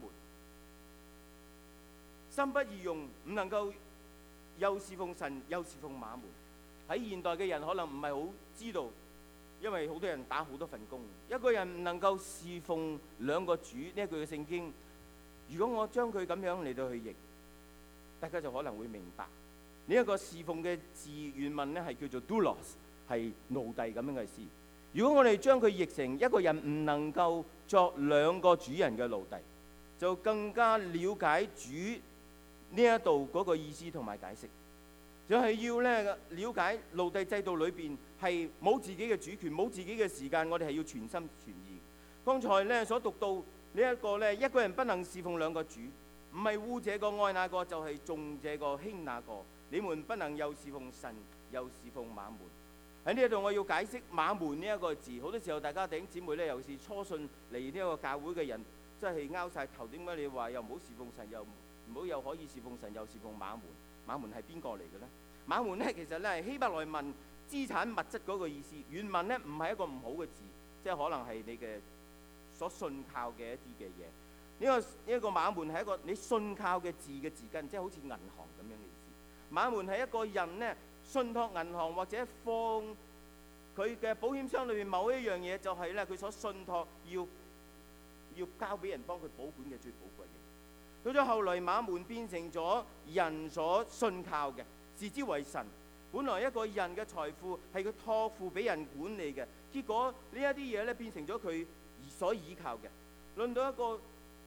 心不易用，唔能夠又侍奉神又侍奉馬門。喺現代嘅人可能唔係好知道，因為好多人打好多份工。一個人唔能夠侍奉兩個主呢一句嘅聖經，如果我將佢咁樣嚟到去譯，大家就可能會明白呢一個侍奉嘅字原文呢係叫做 doulos， 係奴隸咁樣嘅意思。如果我哋將佢譯成一個人唔能夠作兩個主人嘅奴隸，就更加了解主呢一度嗰個意思同埋解釋。就係要咧了解奴隸制度裏邊係冇自己嘅主權，冇自己嘅時間，我哋係要全心全意。剛才咧所讀到呢一個咧，一個人不能侍奉兩個主，唔係惡這個愛那個，就係重這個輕那個。你們不能又侍奉神又侍奉馬門。喺呢一度我要解釋馬門呢一個字，好多時候大家弟兄姊妹咧，尤其是初信嚟呢一個教會嘅人，真係拗晒頭。點解你話又唔好侍奉神，又唔好又可以侍奉神又侍奉馬門？馬門係邊個嚟嘅呢？馬門呢，其實呢係希伯來文資產物質嗰個意思。原文呢唔係一個唔好嘅字，即係可能係你嘅所信靠嘅一啲嘅嘢。呢一個馬門係一個你信靠嘅字嘅字根，即係好似銀行咁樣嘅意思。馬門係一個人呢信託銀行或者放佢嘅保險箱裏面某一樣嘢，就係呢佢所信託要交俾人幫佢保管嘅最寶貴嘅。到咗後來，馬門變成咗人所信靠嘅，視之為神。本來一個人嘅財富係佢託付俾人管理嘅，結果呢一啲嘢咧變成咗佢所倚靠嘅。論到一個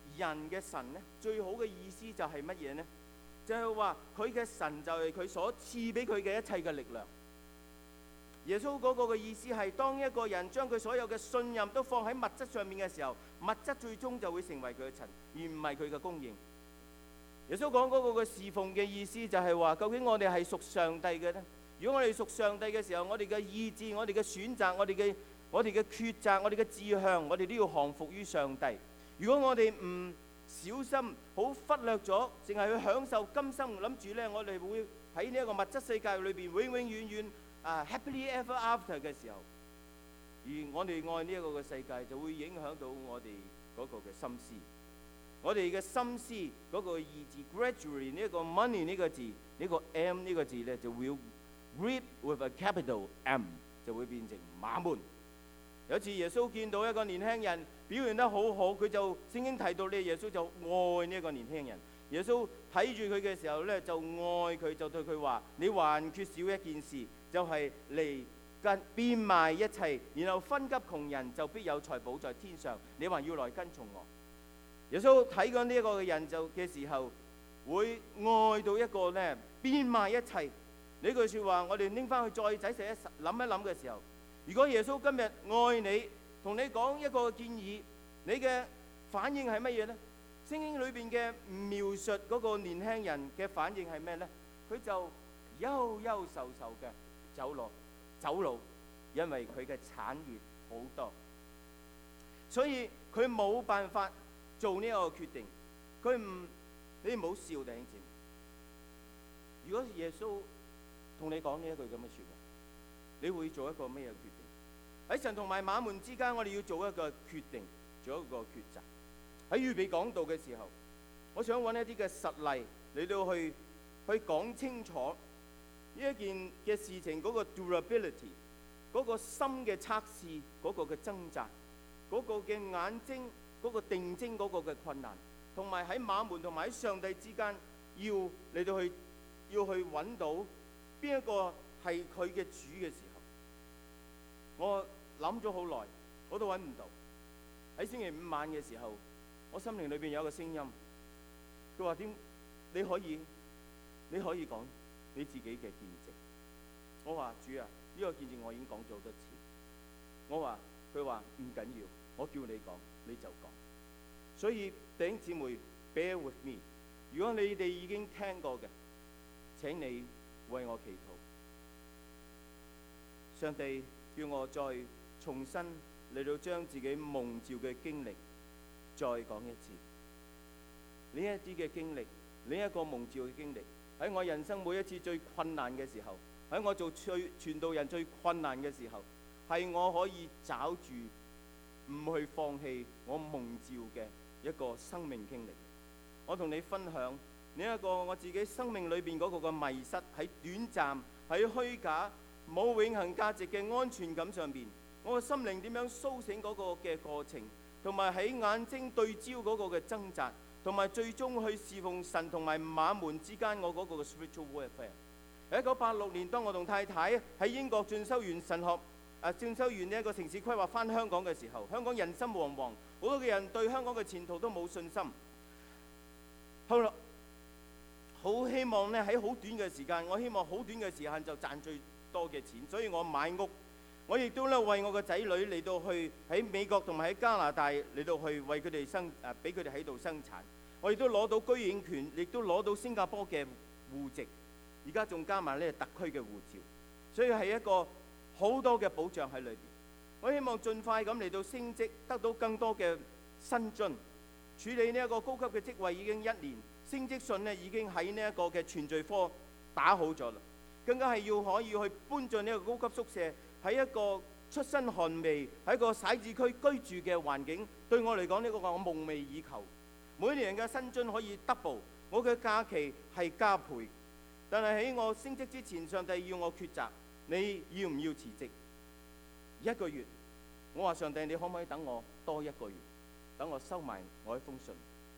人嘅神呢，最好嘅意思就係乜嘢呢？就係話佢嘅神就係佢所賜俾佢嘅一切嘅力量。耶穌嗰個嘅意思係，當一個人將佢所有嘅信任都放喺物質上面嘅時候，物質最終就會成為佢嘅神，而唔係佢嘅供應。耶穌講嗰個嘅侍奉嘅意思就係話，究竟我哋係屬上帝嘅呢？如果我哋屬上帝嘅時候，我哋嘅意志、我哋嘅選擇、我哋嘅抉擇、我哋嘅志向，我哋都要降服於上帝。如果我哋唔小心，好忽略咗，淨係去享受今生，諗住呢，我哋會喺呢一個物質世界裏邊永永遠遠happily ever after 嘅時候，而我哋愛呢一個嘅世界，就會影響到我哋嗰個嘅心思，我哋嘅心思嗰個意志。Gradually 呢一個 money 呢個字，呢個 M 呢個字呢，就會 greed with a capital M， 就會變成馬門。有一次耶穌見到一個年輕人表現得好好，佢就聖經提到呢，耶穌就愛呢一個年輕人。耶穌睇住佢嘅時候呢，就愛佢，就對佢話：你還缺少一件事，就係嚟變賣一切，然後分給窮人，就必有財寶在天上。你還要來跟從我。耶穌睇緊呢一個嘅人就嘅時候，會愛到一個呢變賣一切。呢句説話我哋拎翻去再仔細諗一諗嘅時候，如果耶穌今日愛你，同你講一個建議，你嘅反應係乜嘢呢？聖經裏邊嘅描述嗰個年輕人嘅反應係咩呢？佢就憂憂愁愁嘅走路，因為佢嘅產業好多，所以佢冇辦法做呢一個決定。你唔好笑，弟兄姊妹。如果耶穌同你講呢一句咁嘅説話，你會做一個咩嘢決定？喺神同埋馬門之間，我哋要做一個決定，做一個抉擇。喺預備講道嘅時候，我想揾一啲嘅實例嚟到去講清楚呢一件嘅事情嗰個 durability， 嗰個心嘅測試，嗰個嘅掙扎，嗰個嘅眼睛，嗰個定睛嗰個嘅困難，同埋喺馬門同埋喺上帝之間，要嚟到去揾到邊一個係佢嘅主嘅時候，我諗咗好耐，我都揾唔到。喺星期五晚嘅時候，我心靈裏邊有一個聲音，佢話點你可以講你自己嘅見證。我話主啊，呢個見證我已經講咗好多次。佢話唔緊要，我叫你講你就講。所以弟兄姊妹 bear with me， 如果你哋已經聽過嘅，請你為我祈禱。上帝叫我再重新嚟到將自己蒙召嘅經歷再講一次。呢一啲嘅經歷，呢一個蒙召嘅經歷，喺我人生每一次最困難嘅時候，喺我做傳道人最困難嘅時候，係我可以找住唔去放棄我蒙召嘅一個生命經歷。我同你分享呢一個我自己生命裏邊嗰個嘅迷失，喺短暫、喺虛假、冇永恆價值嘅安全感上邊，我嘅心靈點樣甦醒嗰個嘅過程，同埋喺眼睛對焦嗰個嘅掙扎，同埋最終去侍奉神同埋馬門之間我嗰個嘅 spiritual warfare。1986年，當我同太太喺英國進修完神學進修完呢一個城市規劃翻香港嘅時候，香港人心惶惶，好多嘅人對香港嘅前途都冇信心。後來好希望呢，喺好短嘅時間，我希望好短嘅時間就賺最多嘅錢，所以我買屋，我亦都咧為我個仔女嚟到去喺美國同埋喺加拿大嚟到去為佢哋俾佢哋喺度生產，我亦都攞到居影權，亦都攞到新加坡嘅戶籍，而家仲加埋呢特區嘅護照，所以係一個好多嘅保障喺裏邊。我希望盡快咁嚟到升職，得到更多嘅薪津。處理呢一個高級嘅職位已經1年，升職信呢已經喺呢一個嘅全序科打好咗啦。更加係要可以去搬進呢個高級宿舍，喺一個出身寒微、喺一個徙置區居住嘅環境，對我嚟講呢個我夢寐以求。每年嘅薪津可以 double， 我嘅假期係加倍。但係喺我升職之前，上帝要我抉擇，你要唔要辭職？1個月，我話上帝，你可唔可以等我多1個月？等我收埋我一封信。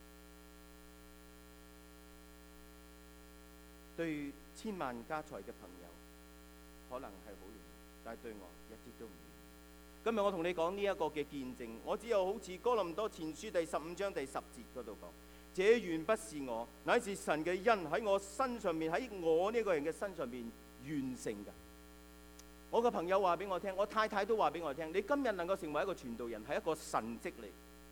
對千萬家財嘅朋友可能係好容易，但係對我一啲都唔容易。 今日我同你講呢一個嘅見證，我只有好似哥林多前書第15章第10節嗰度講，這原不是我，乃是神嘅恩喺我身上面，喺我呢個人嘅身上面完成㗎。我個朋友話俾我聽，我太太都話俾我聽，你今日能夠成為一個傳道人係一個神蹟嚟。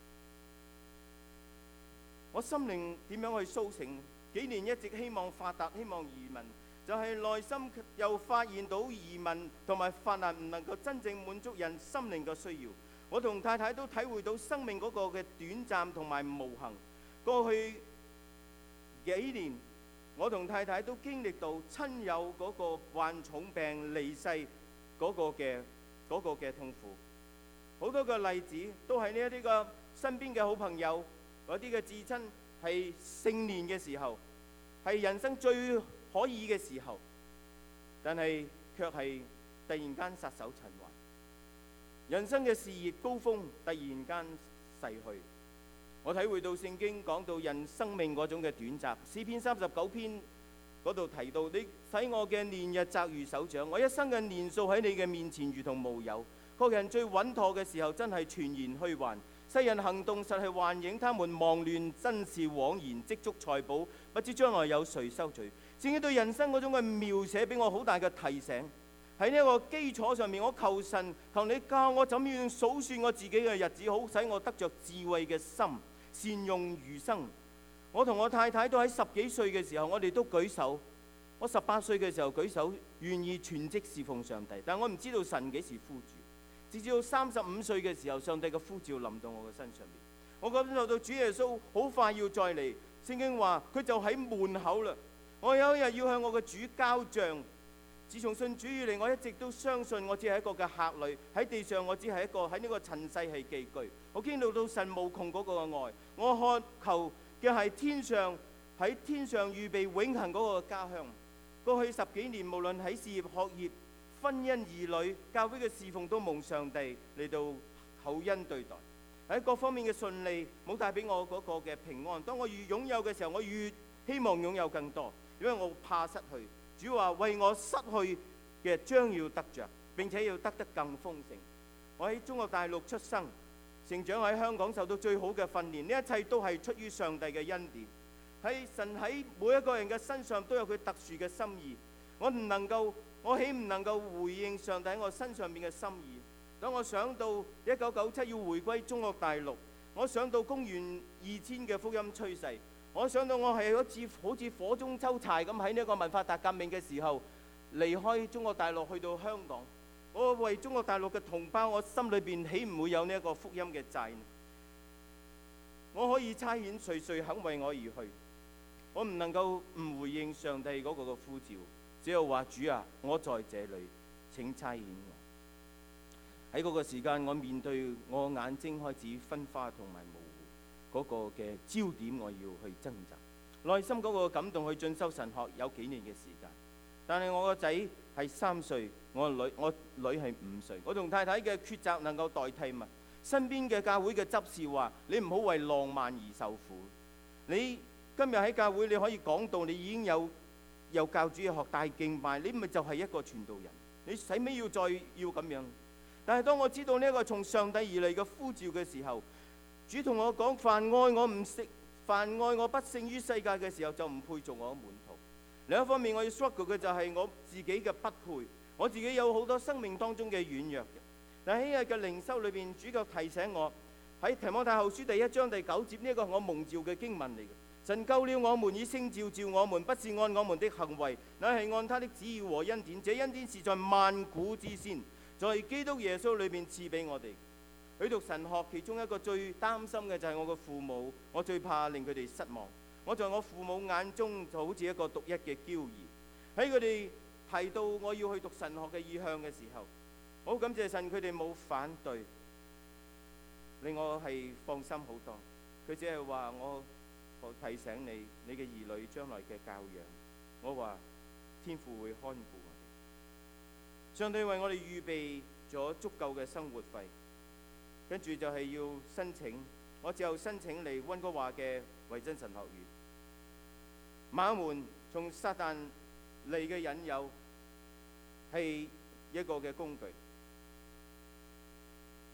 我心靈點樣去甦醒？幾年一直希望發達，希望移民，就係內心又發現到移民同埋發達唔能夠真正滿足人心靈嘅需要。我同太太都體會到生命嗰個嘅短暫同埋無恆。過去幾年，我同太太都經歷到親友嗰個患重病離世嗰個嘅痛苦。好多個例子都係呢一啲個身邊嘅好朋友，嗰啲嘅至親係盛年嘅時候，係人生最可以嘅時候，但係卻係突然間撒手塵寰。人生嘅事業高峰突然間逝去。我體會到聖經講到人生命嗰種嘅短暫。詩篇39篇嗰度提到，你使我嘅年日窄如手掌，我一生嘅年數喺你嘅面前如同無有。個人最穩妥嘅時候真係全然虛幻，世人行動實係幻影，他們忙亂真是枉然，積蓄財寶不知將來有誰收取。聖經對人生嗰種嘅描寫俾我好大嘅提醒。喺呢一個基礎上面，我求神求你教我怎樣數算我自己嘅日子，好使我得着智慧嘅心，善用餘生。我同我太太都喺10幾歲嘅時候，我哋都舉手。我18歲嘅時候舉手，願意全職侍奉上帝，但我唔知道神幾時呼召。直至到35歲嘅時候，上帝嘅呼召臨到我嘅身上面，我感受到主耶穌好快要再嚟。聖經話佢就喺門口啦。我有一日要向我嘅主交賬。自從信主以嚟，我一直都相信我只係一個嘅客旅，喺地上我只係一個喺呢個塵世係寄居。我經歷到神無窮嗰個愛，我渴求嘅係天上喺天上預備永恆嗰個家鄉。過去10幾年，無論喺事業、學業、婚姻、兒女、教會嘅侍奉，都蒙上帝嚟到厚恩對待。喺各方面嘅順利，冇帶俾我嗰個嘅平安。當我越擁有嘅時候，我越希望擁有更多，因為我怕失去。主話為我失去嘅將要得着，並且要得得更豐盛。我喺中國大陸出生，成長喺香港，受到最好嘅訓練，呢一切都係出於上帝嘅恩典。喺神喺每一個人嘅身上都有佢特殊嘅心意。我豈唔能夠回應上帝喺我身上面嘅心意？當我想到1997要回歸中國大陸，我想到公元2000嘅福音趨勢，我想到我係好似火中抽柴咁，喺呢個文化大革命嘅時候離開中國大陸去到香港。我為中國大陸嘅同胞，我心裏邊豈唔會有呢一個福音嘅債？我可以差遣誰肯為我而去？我唔能夠唔回應上帝嗰個嘅呼召，只有話主啊，我在這裏，請差遣我。喺嗰個時間，我面對我眼睛開始分花同埋模糊嗰個嘅焦點，我要去掙扎。內心嗰個感動去進修神學有幾年嘅時間，但係我個仔係3歲，我女係5歲。我同太太嘅抉擇能夠代替嗎？身邊嘅教會嘅執事話：你唔好為浪漫而受苦。你今日喺教會你可以講道，你已經有教主日學大敬拜，你咪就係一個傳道人。你使咩要再要咁樣？但係當我知道呢一個從上帝而嚟嘅呼召嘅時候，主同我講：凡愛我不勝於世界嘅時候，就唔配做我嘅門徒。另一方面，我要 struggle 嘅就係我自己嘅不配，我自己有好多生命當中嘅軟弱嘅。但喺今日嘅靈修裏邊，主教提醒我喺提摩太後書第1章第9節，呢一個係我蒙召嘅經文嚟嘅。神救了我們，以聖召我們，不是按我們的行為，乃係按他的旨意和恩典。這恩典是在萬古之先，在基督耶穌裏邊賜俾我哋。去讀神學，其中一個最擔心嘅就係我嘅父母，我最怕令佢哋失望。我在我父母眼中就好似一個獨一嘅嬌兒。喺佢哋提到我要去讀神學嘅意向嘅時候，我好感謝神，佢哋冇反對，令我係放心好多。佢只係話我提醒你，你嘅兒女將來嘅教養。我話天父會看顧我哋，上帝為我哋預備咗足夠嘅生活費，跟住就係要申請，我只有申請嚟溫哥華嘅維真神學院。馬門從撒旦嚟嘅引誘係一個嘅工具。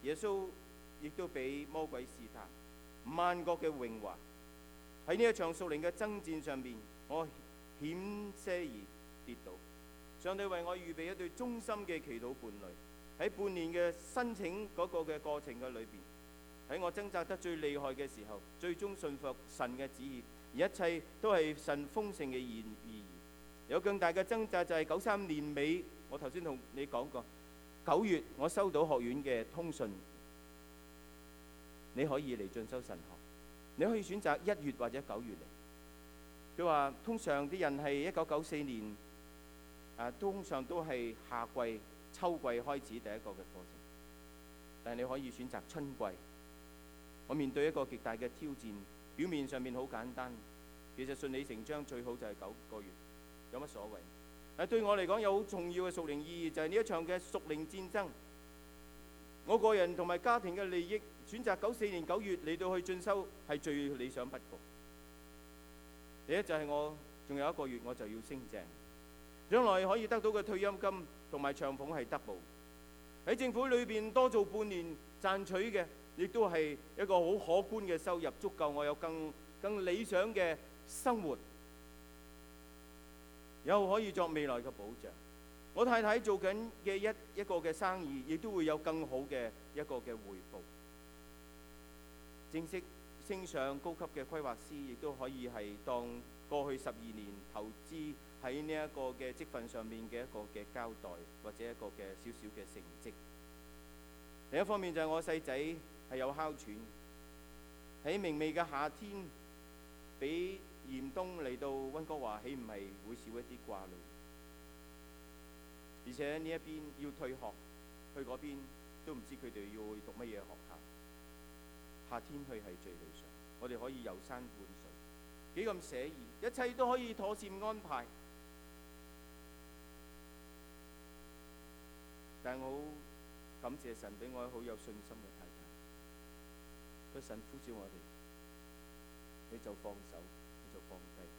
耶穌亦都俾魔鬼試探，萬國嘅榮華喺呢一場屬靈嘅爭戰上面，我險些而跌倒。上帝為我預備一對忠心嘅祈禱伴侶，喺半年嘅申請嗰個嘅過程嘅裏邊，喺我掙扎得最厲害嘅時候，最終信服神嘅旨意，而一切都係神豐盛嘅意義。有更大嘅掙扎就係93年尾，我頭先同你講過，9月我收到學院嘅通訊，你可以嚟進修神學，你可以選擇1月或者9月嚟。佢話通常啲人係1994年通常都係夏季、秋季開始第一個嘅課程，但係你可以選擇春季。我面對一個極大嘅挑戰，表面上面好簡單，其實順理成章最好就係9個月，有乜所謂？但對我嚟講有好重要嘅屬靈意義，就係呢一場嘅屬靈戰爭。我個人同埋家庭嘅利益，選擇94年9月嚟到去進修係最理想不過。第一就係我仲有1個月我就要升正，將來可以得到嘅退休金同埋長俸係 double。喺政府裏邊多做半年賺取嘅，亦都係一個好可觀嘅收入，足夠我有更理想嘅生活，又可以作未來嘅保障。我太太做緊嘅一個嘅生意，亦都會有更好嘅一個嘅回報。正式升上高級嘅規劃師，亦都可以係當過去12年投資喺呢一個嘅積分上面嘅一個嘅交代，或者一個嘅少少嘅成績。另一方面就係我細仔係有哮喘，喺明媚嘅夏天，比嚴冬嚟到溫哥華，豈唔係會少一啲掛慮？而且呢一邊要退學，去嗰邊都唔知佢哋要去讀乜嘢學校。夏天去係最理想，我哋可以遊山玩水，幾咁寫意，一切都可以妥善安排。但係我好感謝神俾我好有信心嘅太太，佢神呼召我哋，你就放手，你就放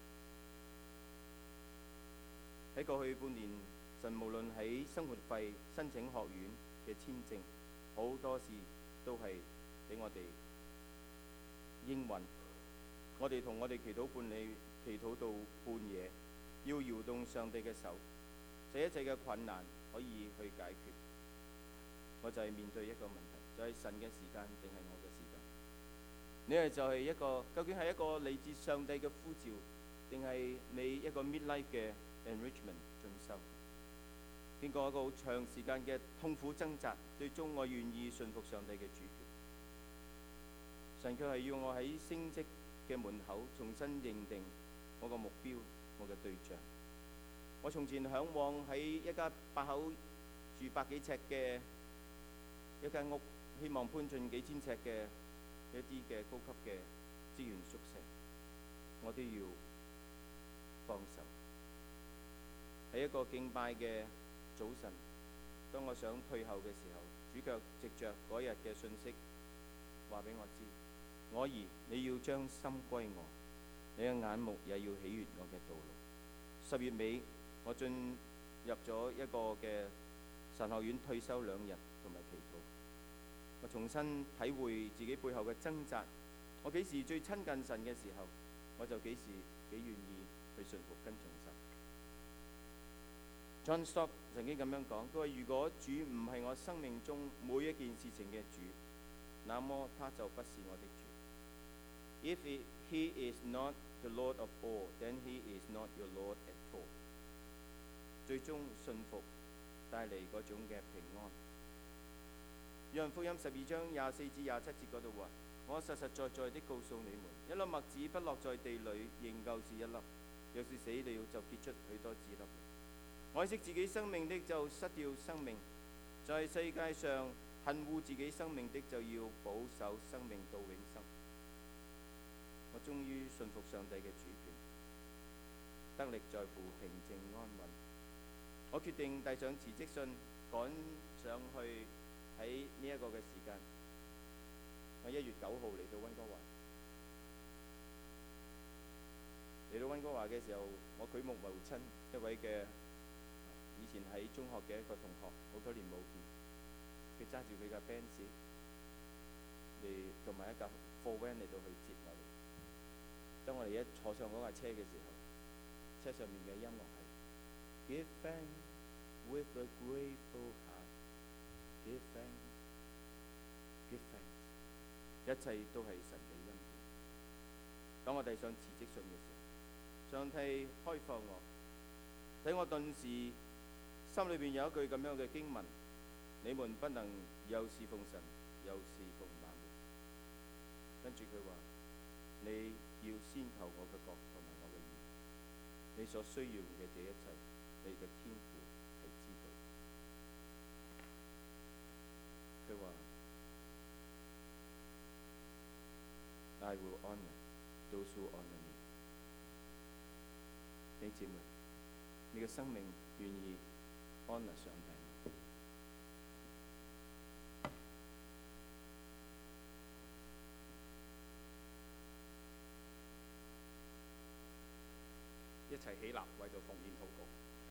低。喺過去半年，神無論喺生活費、申請學院嘅簽證，好多事都係俾我哋應允。我哋同我哋祈禱伴侶祈禱到半夜，要搖動上帝嘅手，使一切嘅困難可以去解決。我就係面對一個問題，就係神嘅時間定係我嘅時間？呢個就係一個究竟係一個嚟自上帝嘅呼召，定係你一個 midlife 嘅 enrichment 進修？經過一個好長時間嘅痛苦掙扎，最終我願意信服上帝嘅主權。神卻係要我喺升職嘅門口重新認定我個目標，我嘅對象。我從前嚮往喺一家8口住100幾尺嘅一間屋，希望搬進幾千尺嘅一啲嘅高級嘅資源宿舍，我都要放手。喺一個敬拜嘅早晨，當我想退後嘅時候，主卻藉着嗰日嘅信息話俾我知：我兒，你要將心歸我，你嘅眼目也要喜悅我嘅道路。10月尾，我進入咗一個嘅神學院退修2日，同埋祈禱。我重新體會自己背後嘅掙扎。我幾時最親近神嘅時候，我就幾時幾願意去順服跟從神。John Stott 曾經咁樣講，佢話：如果主唔係我生命中每一件事情嘅主，那麼他就不是我的主。If he is not the Lord of all, then he is not your Lord at all。最終信服帶嚟嗰種嘅平安。約翰福音12章24至27節嗰度話：我實實在在的告訴你們，一粒麥子不落在地裏，仍舊是一粒；若是死了，就結出許多子粒。愛惜自己生命的就失掉生命，在世界上恨惡自己生命的就要保守生命到永生。我終於信服上帝嘅主權，得力在乎平靜安穩。我決定遞上辭職信，趕上去喺呢一個嘅時間。我1月9號嚟到溫哥華。嚟到溫哥華嘅時候，我舉目無親，一位嘅以前喺中學嘅一個同學，好多年冇見。佢揸住佢架 Benz， 同埋一架貨 van 嚟到去接我哋。當我哋一坐上嗰架車嘅時候，車上面嘅音樂係 Give thanks with a grateful heart, give thanks, give thanks， 一切都係神嘅恩典。當我哋想辭職信嘅時候，上帝開放我，使我頓時心裏邊有一句咁樣嘅經文：你們不能又侍奉神，又侍奉馬門。跟住佢話：你要先求我嘅國同埋我嘅義，你所需要嘅這一切，你嘅天父係知道。佢話：I will honor those who honor me。弟兄姊妹，你嘅生命願意 honor 上帝？